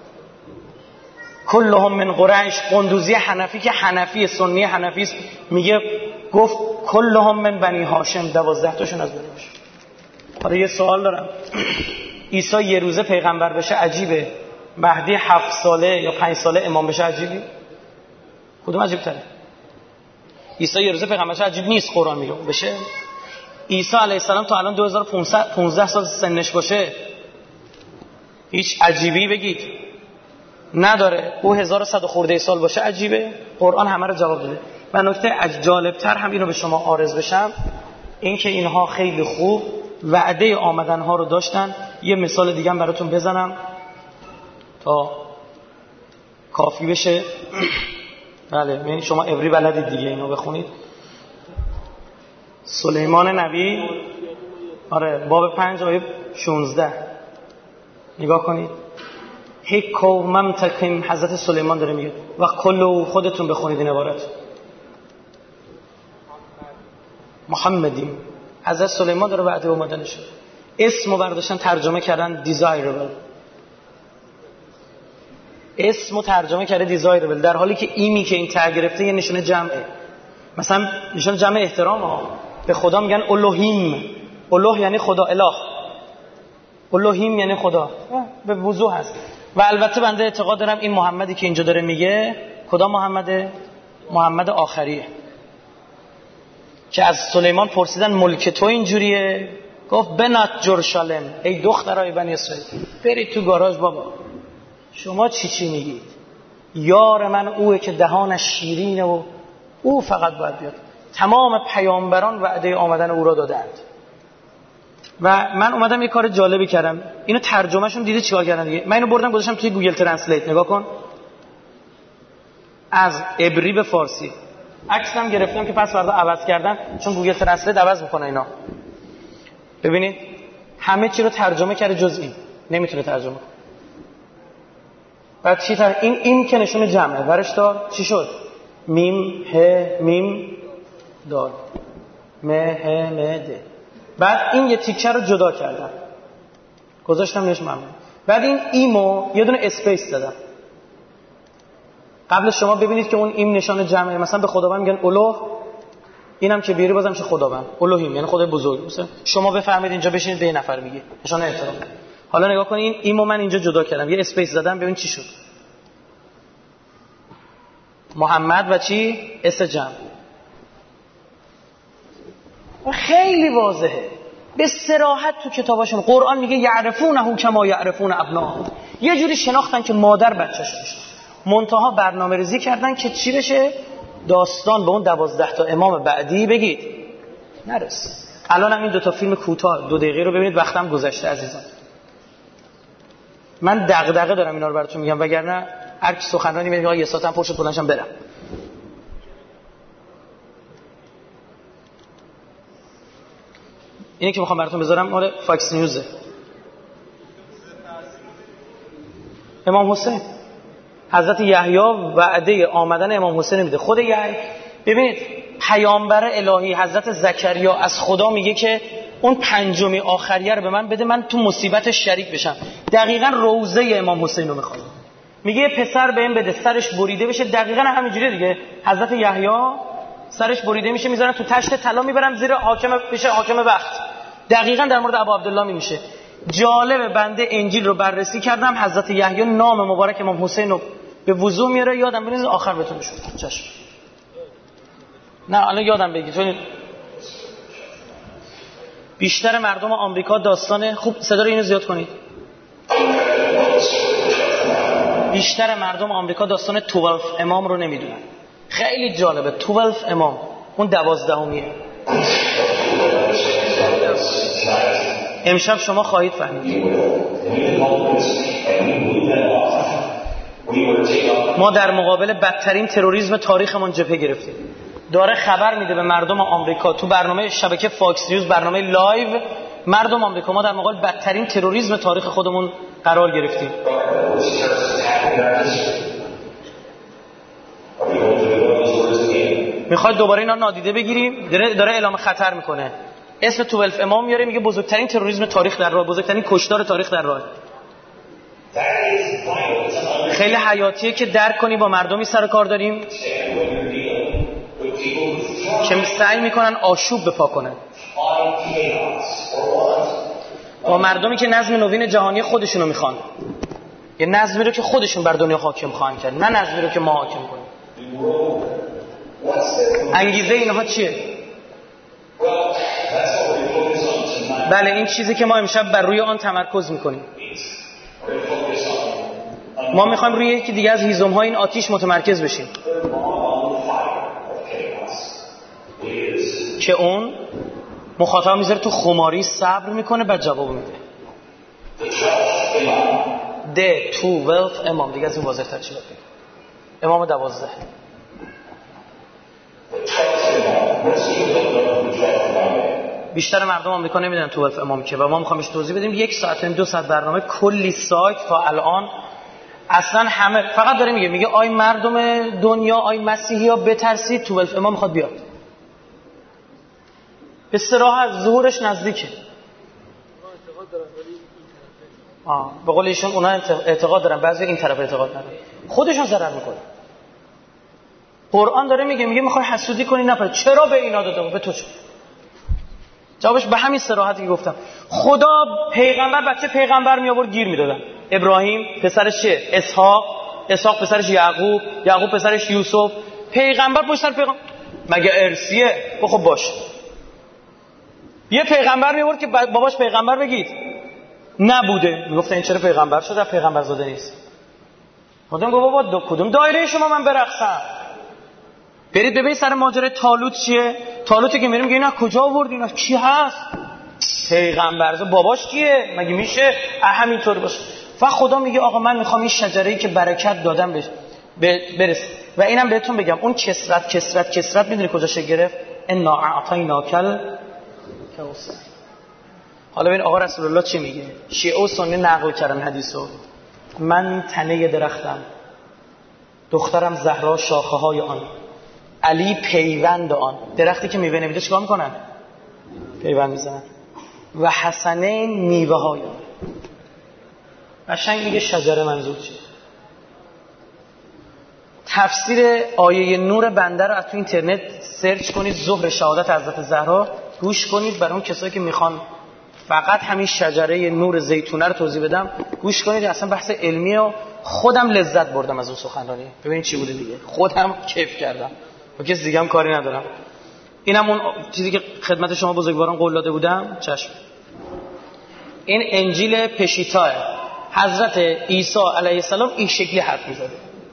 B: کلهم من قریش. قندوزی حنفی که حنفی سنی حنفی است میگه گفت کلهم من بنی هاشم، 12 تاشون از بنی هاشم. حالا یه سوال دارم، عیسی یه روزه پیغمبر بشه عجیبه، مهدی 7 ساله یا 5 ساله امام بشه عجیبی؟ کدوم عجیب تره؟ عیسی یه روزه پیغمبر بشه عجیب نیست، قرآن میگه بشه. عیسی علیه السلام تا الان 2515 سال سنش باشه هیچ عجیبی بگید نداره. او 1100 خورده سال باشه عجیبه؟ قرآن همه رو جواب داده. و نکته جالبتر هم اینو به شما عارض بشم، این که اینها خیلی خوب وعده آمدن ها رو داشتن. یه مثال دیگه هم براتون بزنم تا کافی بشه. بله ببین شما عبری بلدید دیگه، اینو بخونید. سلیمان نبی، آره باب 5 آیه 16 نگاه کنید. هیکو ممتکیم، حضرت سلیمان داره میگه و کلو، خودتون بخونید این عبارت. محمدیم، حضرت سلیمان داره وعده اومدنش. اسمو برداشتن ترجمه کردن desirable، اسمو ترجمه کرده desirable، در حالی که ایمی که این ته گرفته یه نشونه جمعه. مثلا نشونه جمع احترام ها. به خدا میگن الوهیم، الوه یعنی خدا، اله، الوهیم یعنی خدا، به وضوح هست. و البته بنده اعتقاد دارم این محمدی که اینجا داره میگه کدام محمده؟ محمد آخریه که از سلیمان پرسیدن ملک تو اینجوریه؟ گفت بنات جرشالم، ای دخترای بنی اسرائیل برید تو گاراژ بابا، شما چی میگید؟ یار من اوه که دهانش شیرینه و او فقط باید بیاد. تمام پیامبران وعده آمدن او را دادند. و من اومدم یه کار جالبی کردم، اینو ترجمهشون دیدی چیکار کردن دیگه؟ من اینو بردم گذاشتم توی گوگل ترنسلیت، نگاه کن، از عبری به فارسی. عکسم گرفتم که پس فردا عوض کردم چون گوگل ترنسلیت عوض میکنه اینا. ببینید همه چی رو ترجمه کرده جز این نمیتونه ترجمه کنه. بعد چی این که نشون جمعه، ورش دار چی شد؟ میم ه میم دال م ه م د. بعد این یه تیکه رو جدا کردم گذاشتم نش ممنون. بعد این ایمو یه دونه اسپیس دادم. قبل شما ببینید که اون ایم نشانه جمعه. مثلا به خداوند میگن الوه، اینم که بیاری بازم چه خداوند، الوهیم یعنی خدای بزرگ. مثلا شما بفهمید اینجا بشینید به یه نفر میگه نشانه احترام. حالا نگاه کنین ایمو من اینجا جدا کردم، یه اسپیس زدم، ببین چی شد. محمد و چی؟ اس جمع. خیلی واضحه به صراحت تو کتاباشون. قرآن میگه یعرفونه کما یعرفون ابناءهم. یه جوری شناختن که مادر بچه‌ش بشه. منتها برنامه‌ریزی کردن که چی بشه؟ داستان به اون 12 تا امام بعدی بگید نرس. الان هم این 2 تا فیلم کوتاه 2 دقیقه رو ببینید، وقتم گذشته عزیزان. من دغدغه دارم اینا رو براتون میگم، وگرنه هر کی سخنرانی میگه یه ساعتم پشت پلنشم برم. اینی که میخوام براتون بذارم مال فاکس نیوزه. امام حسین، حضرت یحیی وعده آمدن امام حسین میده. خود یحیی ببینید پیامبر الهی حضرت زکریا از خدا میگه که اون 5 آخریه رو به من بده، من تو مصیبت شریک بشم. دقیقاً روضه امام حسین رو میخواد. میگه یه پسر بهم بده سرش بریده بشه. دقیقاً همینجوریه دیگه. حضرت یحیی سرش بریده میشه، میذارن تو تشت طلا، میبرن زیر حاکم بشه حاکم وقت. دقیقاً در مورد ابو عبدالله میشه. جالب، بنده انجیل رو بررسی کردم، حضرت یحیی نام مبارک امام حسین رو به وضوح میاره. یادم بنویسید آخر بهتون میشه. چشم. نه الان یادم بگید چون بیشتر مردم آمریکا داستان خوب صدا رو اینو زیاد کنید. بیشتر مردم آمریکا داستان 12 امام رو نمیدونن. خیلی جالبه. 12 امام اون 12میه. امشب شما خواهید فهمید. ما در مقابل بدترین تروریسم تاریخمون جبهه گرفتیم. داره خبر میده به مردم آمریکا تو برنامه شبکه فاکس نیوز، برنامه لایو. مردم آمریکا، ما در مقابل بدترین تروریسم تاریخ خودمون قرار گرفتیم. میخواد دوباره اینا نادیده بگیریم؟ داره اعلام خطر میکنه. اسم 12 امام میاره، میگه بزرگترین تروریسم تاریخ در راه، بزرگترین کشتار تاریخ در راه. خیلی حیاتیه که درک کنی با مردمی سر کار داریم که سعی میکنن آشوب بپا کنن، با مردمی که نظم نوین جهانی خودشونو میخوان، یه نظمی رو که خودشون بر دنیا حاکم خواهند کرد، نه نظمی رو که ما حاکم کنیم. انگیزه اینها چیه؟ بله، این چیزی که ما امشب بر روی آن تمرکز میکنیم. ما میخوایم روی یکی دیگه از هیزم‌های این آتیش متمرکز بشیم که اون مخاطب میذاره تو خماری، صبر میکنه، بعد جواب میده. ده 12 امام، دیگه از این واضح تر چی بگم؟ امام 12. بیشتر مردم آمریکا نمیدونن 12 امام که، و ما میخوایم بهش توضیح بدیم. 1 ساعت 2 ساعت برنامه، کلی سایت تا الان. اصلا همه فقط داره میگه آی مردم دنیا، آی مسیحی ها بترسید، 12 امام میخواد بیاد. به صراحت ظهورش نزدیکه. به قول ایشون اونا اعتقاد دارن، بعضی این طرف اعتقاد ندارن، خودشون ضرر میکنن. قرآن داره میگه میخوای حسودی کنی نپره. چرا به اینا داده؟ به تو چه؟ جوابش به همین صراحتی که گفتم. خدا پیغمبر، بچه پیغمبر می آورد گیر میدادن. ابراهیم پسرش چه؟ اسحاق پسرش یعقوب پسرش یوسف. پیغمبر پشت سر پیغمبر مگه ارثیه؟ خب باشه. یه پیغمبر می آورد که باباش پیغمبر بگید نبوده، میگفتن این چرا پیغمبر شده؟ پیغمبر زاده نیست. خودم گفت بابا کدوم دایره شما من برقصم؟ برید ببینید سر ماجرای طالوت چیه. طالوتی که میریم میگه اینا کجا آورد، اینا کی هست؟ پیغمبر. باباش کیه؟ مگه میشه همینطور باشه؟ و خدا میگه آقا من میخوام این شجره‌ای که برکت دادم برس. و اینم بهتون بگم اون کسرت میدونی کجا شکل گرفت؟ انا اعطیناکل کوثر. حالا ببین آقا رسول الله چی میگه. شیعه و سنی نقل کردن حدیثو. من تنه درختم، دخترم زهرا شاخه های آن، علی پیوند آن. درختی که میوه نمیده چیکار میکنن؟ پیوند میزنن. و حسنین میوه های آن. قشنگ میگه شجره منظور چیه. تفسیر آیه نور بنده رو از تو اینترنت سرچ کنید، ظهر شهادت حضرت زهرا، گوش کنید برای اون کسایی که میخوان فقط همین شجره نور زیتونه رو توضیح بدم، گوش کنید. اصلا بحث علمی و خودم لذت بردم از اون سخنرانی. ببینید چی بوده دیگه، خودم کیف کردم و کسی دیگه هم کاری ندارم. اینم اون چیزی که خدمت شما بزرگواران قول داده بودم. چشم. این انجیل پشیتاه حضرت عیسی علیه السلام این شکلی حرف می‌زده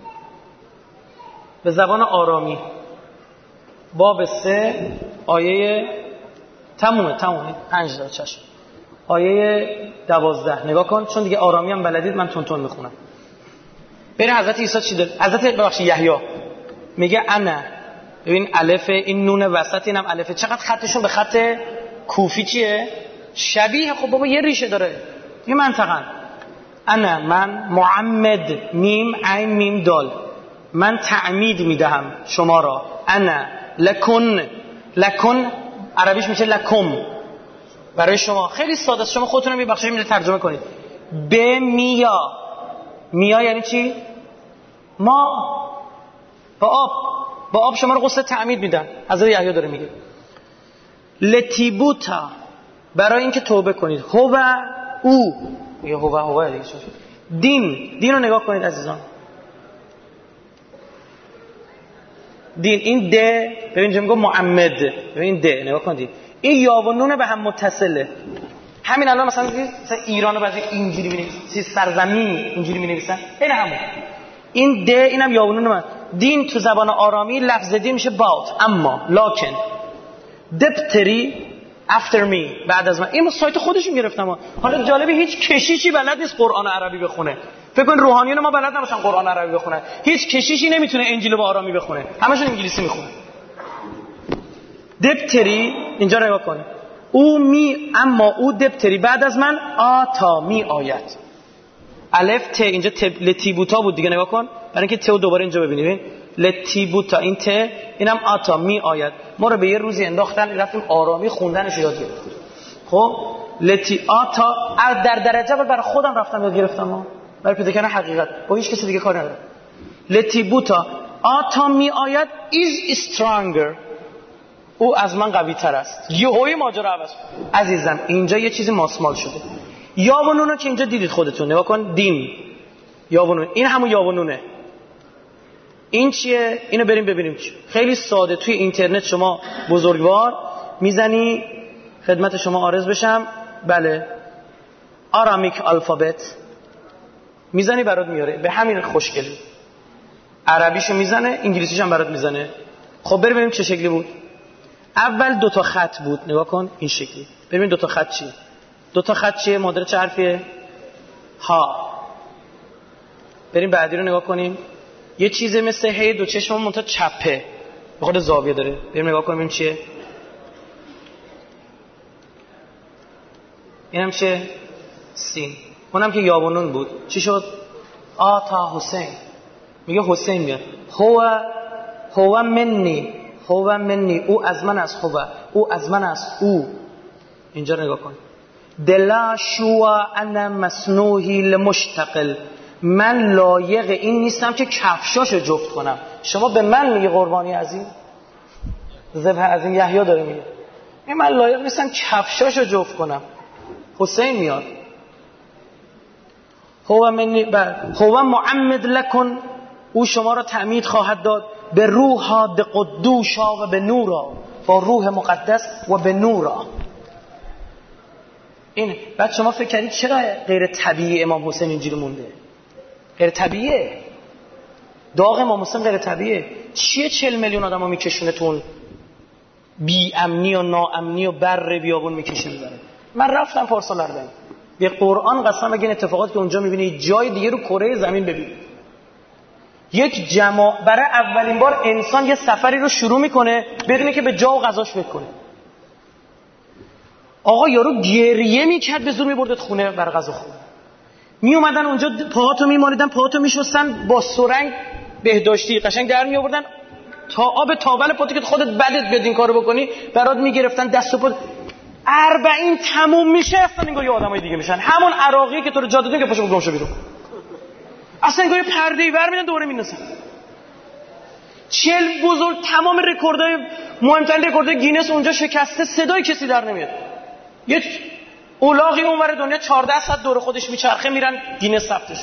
B: به زبان آرامی. باب 3 آیه تمومه 5 داره. چشم. آیه 12 نگاه کن، چون دیگه آرامی هم بلدید من تون میخونم. ببین حضرت عیسی چی داره. حضرت یحیی میگه انا. ببین الف، این نون وسط، اینم الف. چقدر خطشون به خط کوفی چیه شبیه. خب بابا یه ریشه داره، یه منطقه. انا من معمد، میم عین میم دال، من تعمید میدهم شما را. انا لکن عربیش میشه لکم، برای شما. خیلی ساده است، شما خودتون هم بخشش میره ترجمه کنید. به میا یعنی چی؟ ما با آب شما رو غسل تعمید میدن. حضرت یحیی داره میگه لتیبوتا، برای اینکه توبه کنید. هو او میگه هو دیگه. دین رو نگاه کنید عزیزان. دین، این ده، ببین چه میگه معمد، ببین ده نگاه کنید، این یا و نون به هم متصله. همین الان مثلا ایرانو بعضی اینجوری می‌نویسن، سرزمین اینجوری می‌نویسن، این همون. این ده، اینم یا و نون. من دین تو زبان آرامی لفظ دین میشه باut، اما لکن. دپتری after me، بعد از من. این سایت خودشون گرفتم. حالا جالبه هیچ کشیشی بلد نیست قرآن عربی بخونه. فکر کن روحانیون ما بلد نباشن قرآن عربی بخونن. هیچ کشیشی نمیتونه انجیل رو به آرامی بخونه، همشون انگلیسی میخونه. دپتری اینجا نگاه کن، اما او دپتری بعد از من آتا می آید. الف ت اینجا لتیبوتا بود دیگه، نگاه کن برای اینکه تو دوباره اینجا ببینید. لتیبوتا این ت، اینم آتا می آید. ما رو به یه روزی انداختن رفتیم آرامی خوندنش یاد گرفتیم. خب لتی آتا در درجه برای خودم رفتم یاد گرفتم، برای پیدا کردن حقیقت با هیچ کسی دیگه کار ندارم. لتیبوتا آتا می آید is stronger، او از من قوی تر است. یهویی ماجرا عوض. عزیزم اینجا یه چیزی ماسمال شده. یا و نونو که اینجا دیدید خودتون، نگاه کن دین یا و نون، این همون یا و نونه. این چیه؟ اینو بریم ببینیم چی. خیلی ساده توی اینترنت شما بزرگوار میزنی، خدمت شما عارض بشم، بله آرامیک الفابت میزنی برات میاره به همین خوشگلی. عربیشو میزنه، انگلیسیش هم برات میزنه. خب بریم ببینیم چه شکلی بود. اول 2 تا خط بود، نگاه کن این شکلی. ببین 2 تا خط چیه؟ 2 تا خط چیه؟ مادر چه حرفیه؟ ها. بریم بعدی رو نگاه کنیم. یه چیزی مثل هی 2 چشم منتها چپه، به خود زاویه داره. بریم نگاه کنیم چیه. اینم چه؟ سین. اونم که یا و نون بود چی شد؟ آتا حسین. میگه حسین میاد. هو منی، او از من است. او از من است. او اینجا نگاه کن. دلا شوا انا مسنوحی لمشتقل، من لایق این نیستم که کفشاشو جفت کنم. شما به من میگی قربانی عظیم، ذبح عظیم یحیی داره میگه من لایق نیستم کفشاشو جفت کنم. حسین میاد. هو معمد لکن، او شما را تعمید خواهد داد به روح قدوشا و به نورا، با روح مقدس و به نورا. این بعد شما فکر کردید چرا غیر طبیعی امام حسین اینجوری مونده؟ غیر طبیعیه. داغ امام حسین غیر طبیعیه. چیه 40 میلیون آدمو میکشونه تون بی امنی و ناامنی و بر بیابون میکشونه داره. من رفتم پارسال اردن، به قرآن قسم اگه این اتفاقاتی که اونجا میبینید جای دیگه رو کره زمین ببینید. یک جماع برای اولین بار انسان یه سفری رو شروع میکنه بدونه که به جا و غذاش فکر کنه. آقا یارو گریه میکرد به زور میبردت خونه برای غذا خونه. میومدن اونجا پاهاتو میمالیدن، پاهاتو میشستن با سرنگ بهداشتی قشنگ در میآوردن تا آب تاول پاتو که خودت بدت بیاد این کارو بکنی برات میگرفتن دست و پا. 40 تموم میشه اصلا انگار یه آدمای دیگه میشن. همون عراقی که تو رو جاده دادن که پاشو گمشو بیرون. اصلا انگار پرده‌ای ور میدن دوره میندازن. 40 بزرگ تمام رکوردهای مهمترین رکوردهای گینس اونجا شکسته، صدای کسی در نمیاد. اولاغی اونور دنیا 14 ساعت دور خودش میچرخه، میرن گینس ثبتش.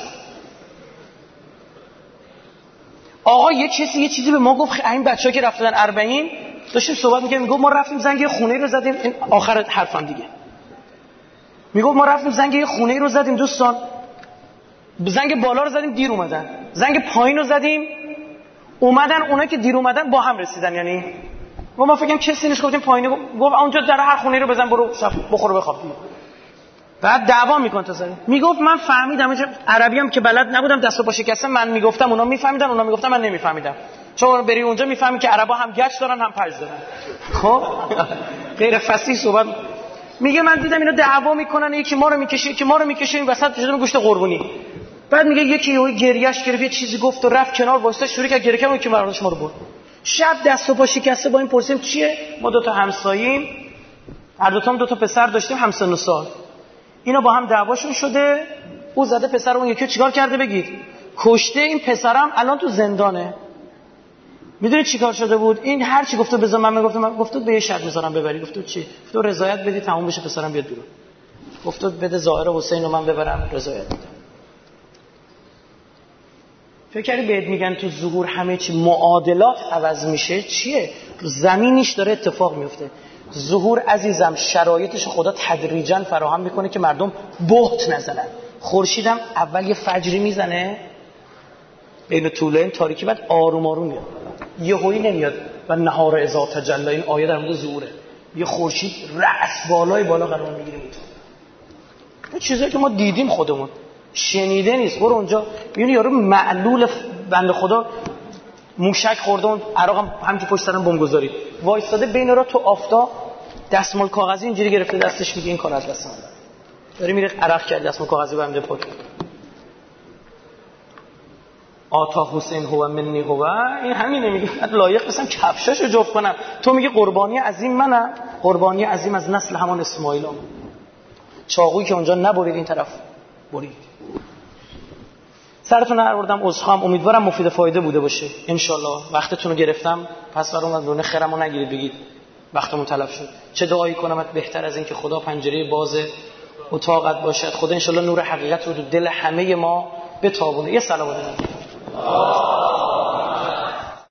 B: آقا یه چیزی به ما گفت، این بچه‌ها که رفتن 40 داشتیم صحبت می‌کردیم، میگفت ما رفتیم زنگ یه خونه رو زدیم، این آخر حرفم دیگه، میگفت ما رفتیم زنگ یه خونه رو زدیم دوستان، زنگ بالا رو زدیم دیر اومدن، زنگ پایین رو زدیم اومدن، اونایی که دیر اومدن با هم رسیدن. یعنی ما فکر کنم کسی نیست، گفتیم پایینه، گفت اونجا در هر خونه رو بزن برو شب بخور بخواب. بعد دعوا میکنه تا سر، میگفت من فهمیدم، عربی هم که بلد نبودم دست و پا شکسته، من میگفتم اونا میفهمیدن، اونا میگفتن من نمیفهمیدم، چون بری اونجا میفهمی که عربا هم گچ دارن هم پژ دارن. خب غیر فصیح صحبت میگه من دیدم اینا دعوا میکنن، یکی ما رو میکشه یکی ما رو میکشه، این وسط شدم گوشت قربونی. بعد میگه یکی یهو گریهش گرفت، یه چیزی گفت و رفت کنار واسه شروع کرد گریه کردن که مردش ما رو برد. شب دست و پا شکسته با این پرسیم چیه؟ ما دو تا همسایه‌ایم، هر دو تا 2 تا پسر داشتیم همسن و سال، اینا با هم دعواشون شده، او زده پسر اون یکی چیکار کرده بگید؟ کشته. این پسرم الان تو زندانه. میدونید چیکار شده بود؟ این هر چی گفته بذار من گفت به یه شرط میذارم ببری. گفت چی؟ گفت رضایت بدی تموم بشه پسرم بیاد بیرون. گفت بده ظاهر حسین رو من ببرم رضایت میدم. فکر کردی بهت میگن تو ظهور همه چی معادلات عوض میشه؟ چیه؟ تو زمینش داره اتفاق میفته. ظهور عزیزم شرایطش خدا تدریجا فراهم میکنه که مردم بهت نزنن. خورشیدم اول یه فجری میزنه بین طولین تاریکی، بعد آروم آروم میاد، یهویی نمیاد. و نهار اذا تجلی، این آیه در مورد ظهوره، یه خورشید رأس بالای بالا قرار میگیره. این چیزایی که ما دیدیم خودمون، شنیده نیست. برو اونجا میبینی یارو معلول بنده خدا موشک خورده، اون عراق هم که پشت سرم بمب گذاری وایستاده بین را تو آفتاب، دستمال کاغذی اینجوری گرفته دستش، میگه این کار از دست من داری میره عرق کرد، دستمال کاغذی بنده پاک. آتا حسین هو منی هو، این همینه. میگه لایق بسم کفشاشو جفت کنم. تو میگه قربانی عظیم منم، قربانی عظیم از نسل همان اسماعیلام. چاقویی که اونجا نبرید این طرف برید. سرتون آوردم عذرخواهم، امیدوارم مفید فایده بوده باشه ان شاء الله. وقتتون رو گرفتم، پس برام دونه خیرمو نگیرید بگید وقتمون تلف شد. چه دعایی کنم بهتر از این که خدا پنجره باز اتاقت باشد، خدا ان شاء الله نور حقیقت رو تو دل همه ما بتابونه. یه صلوات